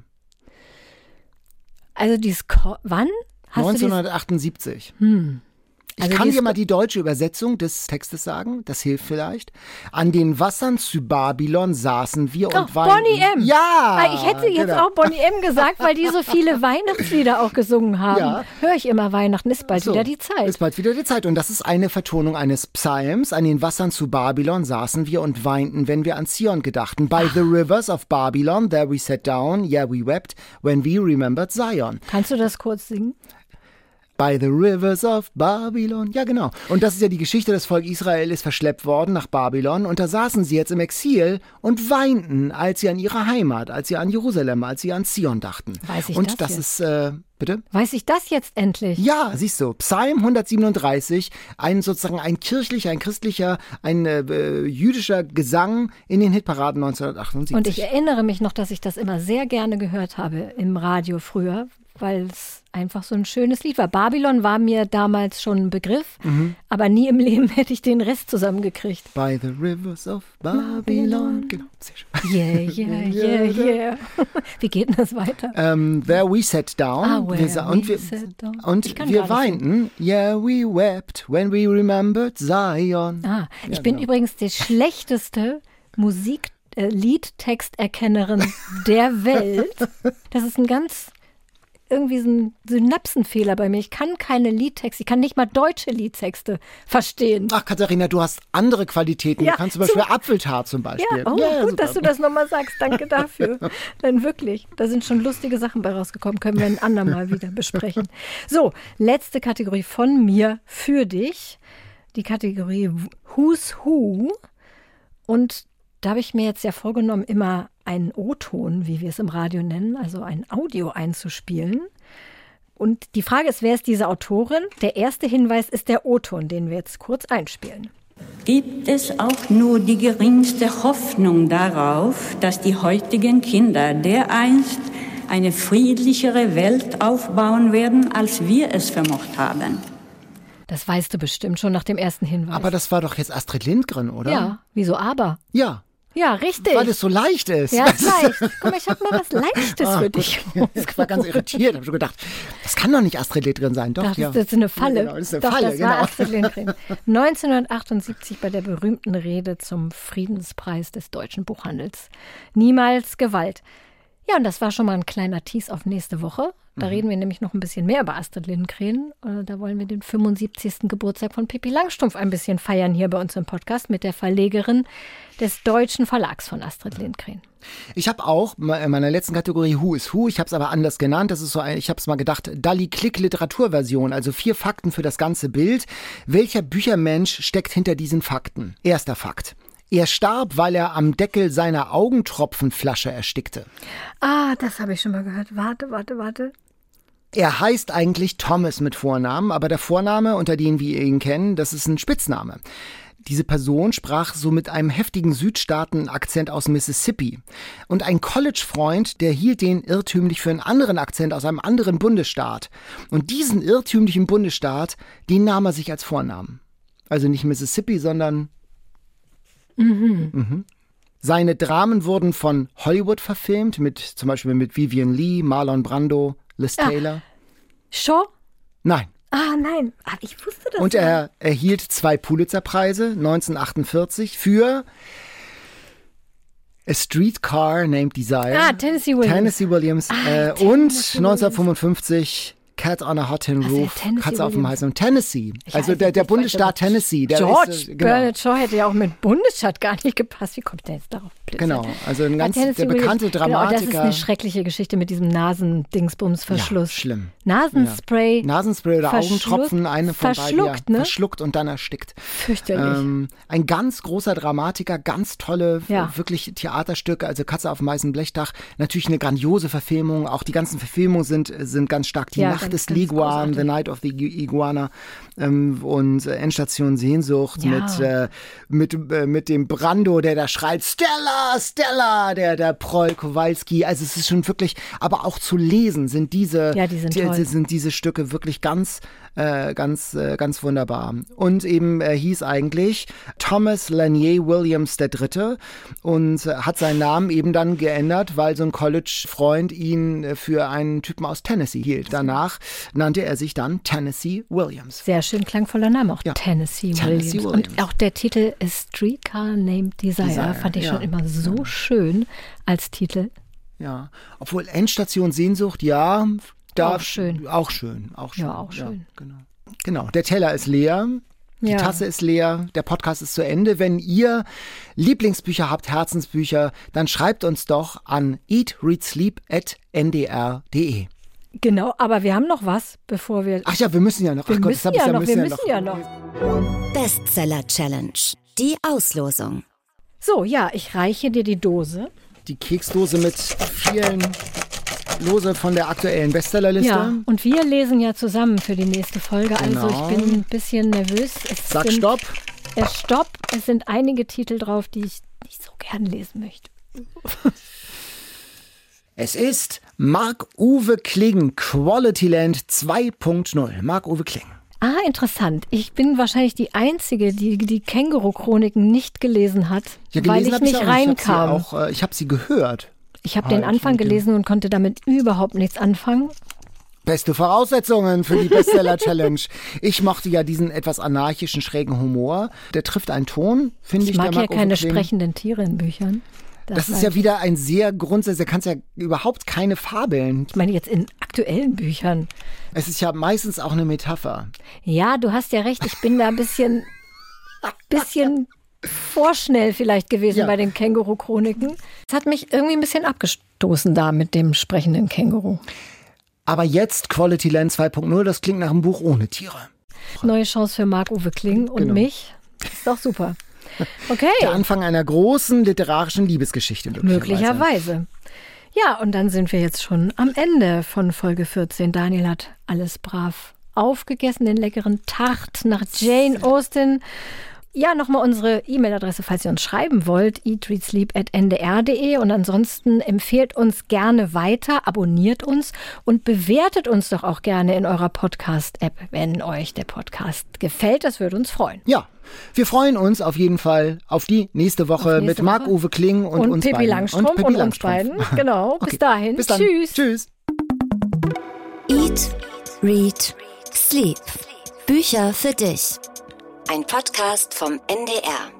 Speaker 2: Also die Scor- wann? Hast
Speaker 3: neunzehnhundertachtundsiebzig.
Speaker 2: Du hm.
Speaker 3: Ich
Speaker 2: also
Speaker 3: kann
Speaker 2: die
Speaker 3: dir mal die deutsche Übersetzung des Textes sagen, das hilft vielleicht. An den Wassern zu Babylon saßen wir und
Speaker 2: oh,
Speaker 3: weinten.
Speaker 2: Boney M.
Speaker 3: Ja!
Speaker 2: Ich hätte jetzt
Speaker 3: genau.
Speaker 2: auch Boney M gesagt, weil die so viele Weihnachtslieder auch gesungen haben.
Speaker 3: Ja.
Speaker 2: Höre ich immer, Weihnachten ist bald
Speaker 3: so,
Speaker 2: wieder die Zeit.
Speaker 3: Ist bald wieder die Zeit. Und das ist eine Vertonung eines Psalms. An den Wassern zu Babylon saßen wir und weinten, wenn wir an Zion gedachten. By the rivers of Babylon, there we sat down, yeah we wept, when we remembered Zion.
Speaker 2: Kannst du das kurz singen?
Speaker 3: By the rivers of Babylon. Ja, genau. Und das ist ja die Geschichte, das Volk Israel ist verschleppt worden nach Babylon und da saßen sie jetzt im Exil und weinten, als sie an ihre Heimat, als sie an Jerusalem, als sie an Zion dachten.
Speaker 2: Weiß ich
Speaker 3: und
Speaker 2: das,
Speaker 3: das
Speaker 2: jetzt?
Speaker 3: ist, äh, bitte?
Speaker 2: Weiß ich das jetzt endlich?
Speaker 3: Ja, siehst du, Psalm hundertsiebenunddreißig, ein sozusagen ein kirchlicher, ein christlicher, ein äh, jüdischer Gesang in den Hitparaden neunzehnhundertachtundsiebzig.
Speaker 2: Und ich erinnere mich noch, dass ich das immer sehr gerne gehört habe im Radio früher, weil es einfach so ein schönes Lied war. Babylon war mir damals schon ein Begriff, mhm. aber nie im Leben hätte ich den Rest zusammengekriegt.
Speaker 3: By the rivers of Babylon. Genau, sehr schön.
Speaker 2: Yeah, yeah, yeah, yeah. Wie geht denn das weiter?
Speaker 3: Um, there we sat down.
Speaker 2: Ah, where
Speaker 3: wir, und
Speaker 2: we
Speaker 3: wir,
Speaker 2: sat down.
Speaker 3: und wir weinten. Yeah, we wept when we remembered Zion.
Speaker 2: Ah, ich
Speaker 3: ja,
Speaker 2: bin
Speaker 3: genau. übrigens
Speaker 2: die schlechteste Musik- äh, Liedtexterkennerin der Welt. Das ist ein ganz irgendwie so ein Synapsenfehler bei mir. Ich kann keine Liedtexte, ich kann nicht mal deutsche Liedtexte verstehen.
Speaker 3: Ach, Katharina, du hast andere Qualitäten.
Speaker 2: Ja,
Speaker 3: du kannst zum Beispiel
Speaker 2: zum-
Speaker 3: Apfeltart zum Beispiel.
Speaker 2: Ja, oh,
Speaker 3: Ja,
Speaker 2: gut,
Speaker 3: super.
Speaker 2: dass du das nochmal sagst. Danke dafür. Dann wirklich, da sind schon lustige Sachen bei rausgekommen. Können wir ein andermal wieder besprechen. So, letzte Kategorie von mir für dich. Die Kategorie Who's Who. Und da habe ich mir jetzt ja vorgenommen, immer einen O-Ton, wie wir es im Radio nennen, also ein Audio einzuspielen. Und die Frage ist, wer ist diese Autorin? Der erste Hinweis ist der O-Ton, den wir jetzt kurz einspielen.
Speaker 7: Gibt es auch nur die geringste Hoffnung darauf, dass die heutigen Kinder dereinst eine friedlichere Welt aufbauen werden, als wir es vermocht haben?
Speaker 2: Das weißt du bestimmt schon nach dem ersten Hinweis.
Speaker 3: Aber das war doch jetzt Astrid Lindgren, oder?
Speaker 2: Ja, wieso aber?
Speaker 3: Ja,
Speaker 2: Ja, richtig.
Speaker 3: weil es so leicht ist.
Speaker 2: Ja, ist leicht. Guck mal, ich habe mal was Leichtes für dich.
Speaker 3: Ich war ganz irritiert, habe schon gedacht, das kann doch nicht Astrid Lindgren sein. Doch,
Speaker 2: Doch,
Speaker 3: ja.
Speaker 2: das ist eine Falle.
Speaker 3: Ja, genau, das ist eine
Speaker 2: Doch,
Speaker 3: Falle,
Speaker 2: das war
Speaker 3: genau.
Speaker 2: Astrid Lindgren. neunzehnhundertachtundsiebzig bei der berühmten Rede zum Friedenspreis des deutschen Buchhandels. Niemals Gewalt. Ja, und das war schon mal ein kleiner Tease auf nächste Woche. Da
Speaker 3: Mhm.
Speaker 2: reden wir nämlich noch ein bisschen mehr über Astrid Lindgren. Äh, Da wollen wir den fünfundsiebzigsten Geburtstag von Pippi Langstrumpf ein bisschen feiern hier bei uns im Podcast mit der Verlegerin des deutschen Verlags von Astrid Lindgren.
Speaker 3: Ich habe auch in meiner letzten Kategorie Who is Who, ich habe es aber anders genannt, das ist so ein, ich habe es mal gedacht, Dalli-Klick-Literaturversion, also vier Fakten für das ganze Bild. Welcher Büchermensch steckt hinter diesen Fakten? Erster Fakt. Er starb, weil er am Deckel seiner Augentropfenflasche erstickte.
Speaker 2: Ah, das habe ich schon mal gehört. Warte, warte, warte.
Speaker 3: Er heißt eigentlich Thomas mit Vornamen, aber der Vorname, unter dem wir ihn kennen, das ist ein Spitzname. Diese Person sprach so mit einem heftigen Südstaaten-Akzent aus Mississippi. Und ein College-Freund, der hielt den irrtümlich für einen anderen Akzent aus einem anderen Bundesstaat. Und diesen irrtümlichen Bundesstaat, den nahm er sich als Vornamen. Also nicht Mississippi, sondern...
Speaker 2: Mhm.
Speaker 3: Mhm. Seine Dramen wurden von Hollywood verfilmt, mit zum Beispiel mit Vivian Lee, Marlon Brando, Liz
Speaker 2: Ah.
Speaker 3: Taylor.
Speaker 2: Shaw?
Speaker 3: Nein.
Speaker 2: Ah, nein. Ah, ich wusste das.
Speaker 3: Und
Speaker 2: nicht.
Speaker 3: er erhielt zwei Pulitzer-Preise neunzehnhundertachtundvierzig für A Streetcar Named Desire.
Speaker 2: Ah, Tennessee Williams.
Speaker 3: Tennessee Williams.
Speaker 2: Ah,
Speaker 3: äh,
Speaker 2: Tennessee
Speaker 3: und
Speaker 2: Williams.
Speaker 3: neunzehnhundertfünfundfünfzig Cat on a Hot Tin
Speaker 2: Also,
Speaker 3: Roof.
Speaker 2: Tennessee
Speaker 3: Katze auf dem
Speaker 2: Williams.
Speaker 3: heißen Tennessee.
Speaker 2: Ich
Speaker 3: Also
Speaker 2: weiß
Speaker 3: der,
Speaker 2: nicht,
Speaker 3: der
Speaker 2: ich
Speaker 3: Bundesstaat
Speaker 2: weiß aber-
Speaker 3: Tennessee. Der
Speaker 2: George
Speaker 3: ist, äh, genau.
Speaker 2: Bernard Shaw hätte ja auch mit Bundesstaat gar nicht gepasst. Wie kommt der jetzt darauf? Blödsinn.
Speaker 3: Genau, also ein
Speaker 2: Ah,
Speaker 3: ganz
Speaker 2: Tennessee
Speaker 3: der bekannte
Speaker 2: Williams. Genau, das ist
Speaker 3: Dramatiker.
Speaker 2: eine schreckliche Geschichte mit diesem Nasendingsbums-Verschluss.
Speaker 3: Ja, schlimm.
Speaker 2: Nasenspray.
Speaker 3: Nasenspray oder
Speaker 2: verschluckt-
Speaker 3: Augentropfen, eine von beiden.
Speaker 2: verschluckt,
Speaker 3: Ja,
Speaker 2: ne?
Speaker 3: verschluckt und dann erstickt.
Speaker 2: Fürchterlich.
Speaker 3: Ähm, ein ganz großer Dramatiker, ganz tolle,
Speaker 2: Ja.
Speaker 3: äh, wirklich Theaterstücke, also Katze auf dem weißen Blechdach. Natürlich eine grandiose Verfilmung. Auch die ganzen Verfilmungen sind, sind ganz stark. Die
Speaker 2: Ja,
Speaker 3: Nacht
Speaker 2: ganz,
Speaker 3: des
Speaker 2: ganz
Speaker 3: Liguan,
Speaker 2: großartig.
Speaker 3: The Night of the Iguana ähm, und äh, Endstation Sehnsucht
Speaker 2: Ja.
Speaker 3: mit, äh, mit, äh, mit dem Brando, der da schreit, Stella, Stella, der, der Proll Kowalski. Also es ist schon wirklich, aber auch zu lesen sind diese,
Speaker 2: Ja, die sind toll.
Speaker 3: sind diese Stücke wirklich ganz, äh, ganz, äh, ganz wunderbar. Und eben äh, hieß eigentlich Thomas Lanier Williams der Dritte und äh, hat seinen Namen eben dann geändert, weil so ein College-Freund ihn äh, für einen Typen aus Tennessee hielt. Danach nannte er sich dann Tennessee Williams.
Speaker 2: Sehr schön klangvoller Name, auch
Speaker 3: Ja.
Speaker 2: Tennessee,
Speaker 3: Tennessee
Speaker 2: Williams.
Speaker 3: Williams.
Speaker 2: Und auch der Titel A Streetcar Named Desire,
Speaker 3: Desire,
Speaker 2: fand ich
Speaker 3: ja.
Speaker 2: schon immer so schön als Titel.
Speaker 3: Ja, obwohl Endstation Sehnsucht, ja, da
Speaker 2: Auch schön.
Speaker 3: Auch schön, auch schön.
Speaker 2: Ja, auch schön.
Speaker 3: genau. Genau, der Teller ist leer. Die
Speaker 2: Ja.
Speaker 3: Tasse ist leer, der Podcast ist zu Ende. Wenn ihr Lieblingsbücher habt, Herzensbücher, dann schreibt uns doch an eat read sleep at n d r punkt d e.
Speaker 2: Genau, aber wir haben noch was, bevor wir...
Speaker 3: Ach ja, wir müssen ja noch.
Speaker 2: wir
Speaker 3: Ach Gott, das
Speaker 2: müssen
Speaker 3: hab ich
Speaker 2: ja noch, wir
Speaker 3: müssen
Speaker 2: müssen ja noch.
Speaker 1: Bestseller Challenge. Die Auslosung.
Speaker 2: So, ja, ich reiche dir die Dose.
Speaker 3: Die Keksdose mit vielen Lose von der aktuellen Bestsellerliste.
Speaker 2: Ja, und wir lesen ja zusammen für die nächste Folge. Also
Speaker 3: Genau.
Speaker 2: ich bin ein bisschen nervös. Es
Speaker 3: Sag
Speaker 2: sind,
Speaker 3: Stopp.
Speaker 2: Es Stopp. Es sind einige Titel drauf, die ich nicht so gern lesen möchte.
Speaker 3: Es ist Marc-Uwe Kling, Quality Land zwei Punkt null. Marc-Uwe Kling.
Speaker 2: Ah, interessant. Ich bin wahrscheinlich die Einzige, die die Känguru-Chroniken nicht gelesen hat,
Speaker 3: Ja,
Speaker 2: weil
Speaker 3: gelesen
Speaker 2: ich
Speaker 3: hab
Speaker 2: nicht
Speaker 3: sie auch.
Speaker 2: reinkam.
Speaker 3: Ich habe sie, auch, äh, ich hab sie gehört.
Speaker 2: Ich habe den
Speaker 3: Halt,
Speaker 2: Anfang
Speaker 3: mit dem-
Speaker 2: gelesen und konnte damit überhaupt nichts anfangen.
Speaker 3: Beste Voraussetzungen für die Bestseller-Challenge. Ich mochte ja diesen etwas anarchischen, schrägen Humor. Der trifft einen Ton, finde ich.
Speaker 2: Ich mag
Speaker 3: der
Speaker 2: ja keine
Speaker 3: Marc-Uwe Kling.
Speaker 2: sprechenden Tiere in Büchern.
Speaker 3: Das, das ist ja wieder ein sehr grundsätzlich, da kannst ja überhaupt keine Fabeln.
Speaker 2: Ich meine jetzt in aktuellen Büchern.
Speaker 3: Es ist ja meistens auch eine Metapher.
Speaker 2: Ja, du hast ja recht, ich bin da ein bisschen, bisschen vorschnell vielleicht gewesen ja. bei den Känguru-Chroniken. Es hat mich irgendwie ein bisschen abgestoßen da mit dem sprechenden Känguru.
Speaker 3: Aber jetzt Quality Land zwei Punkt null, das klingt nach einem Buch ohne Tiere.
Speaker 2: Neue Chance für Marc-Uwe Kling und genau. mich. Ist doch super. Okay.
Speaker 3: Der Anfang einer großen literarischen Liebesgeschichte.
Speaker 2: Möglicherweise. Ja, und dann sind wir jetzt schon am Ende von Folge vierzehn. Daniel hat alles brav aufgegessen, den leckeren Tart nach Jane Austen. Ja, nochmal unsere E-Mail-Adresse, falls ihr uns schreiben wollt, eat read sleep at n d r punkt d e. Und ansonsten empfehlt uns gerne weiter, abonniert uns und bewertet uns doch auch gerne in eurer Podcast-App, wenn euch der Podcast gefällt. Das würde uns freuen.
Speaker 3: Ja, wir freuen uns auf jeden Fall auf die nächste Woche nächste mit Marc-Uwe Kling und,
Speaker 2: und
Speaker 3: uns
Speaker 2: Pippi
Speaker 3: beiden.
Speaker 2: Langstrumpf und Pippi und uns beiden. Genau, okay. Bis dahin.
Speaker 3: Bis dann.
Speaker 2: Tschüss.
Speaker 3: Tschüss.
Speaker 1: Eat, Read, Sleep. Bücher für dich. Ein Podcast vom N D R.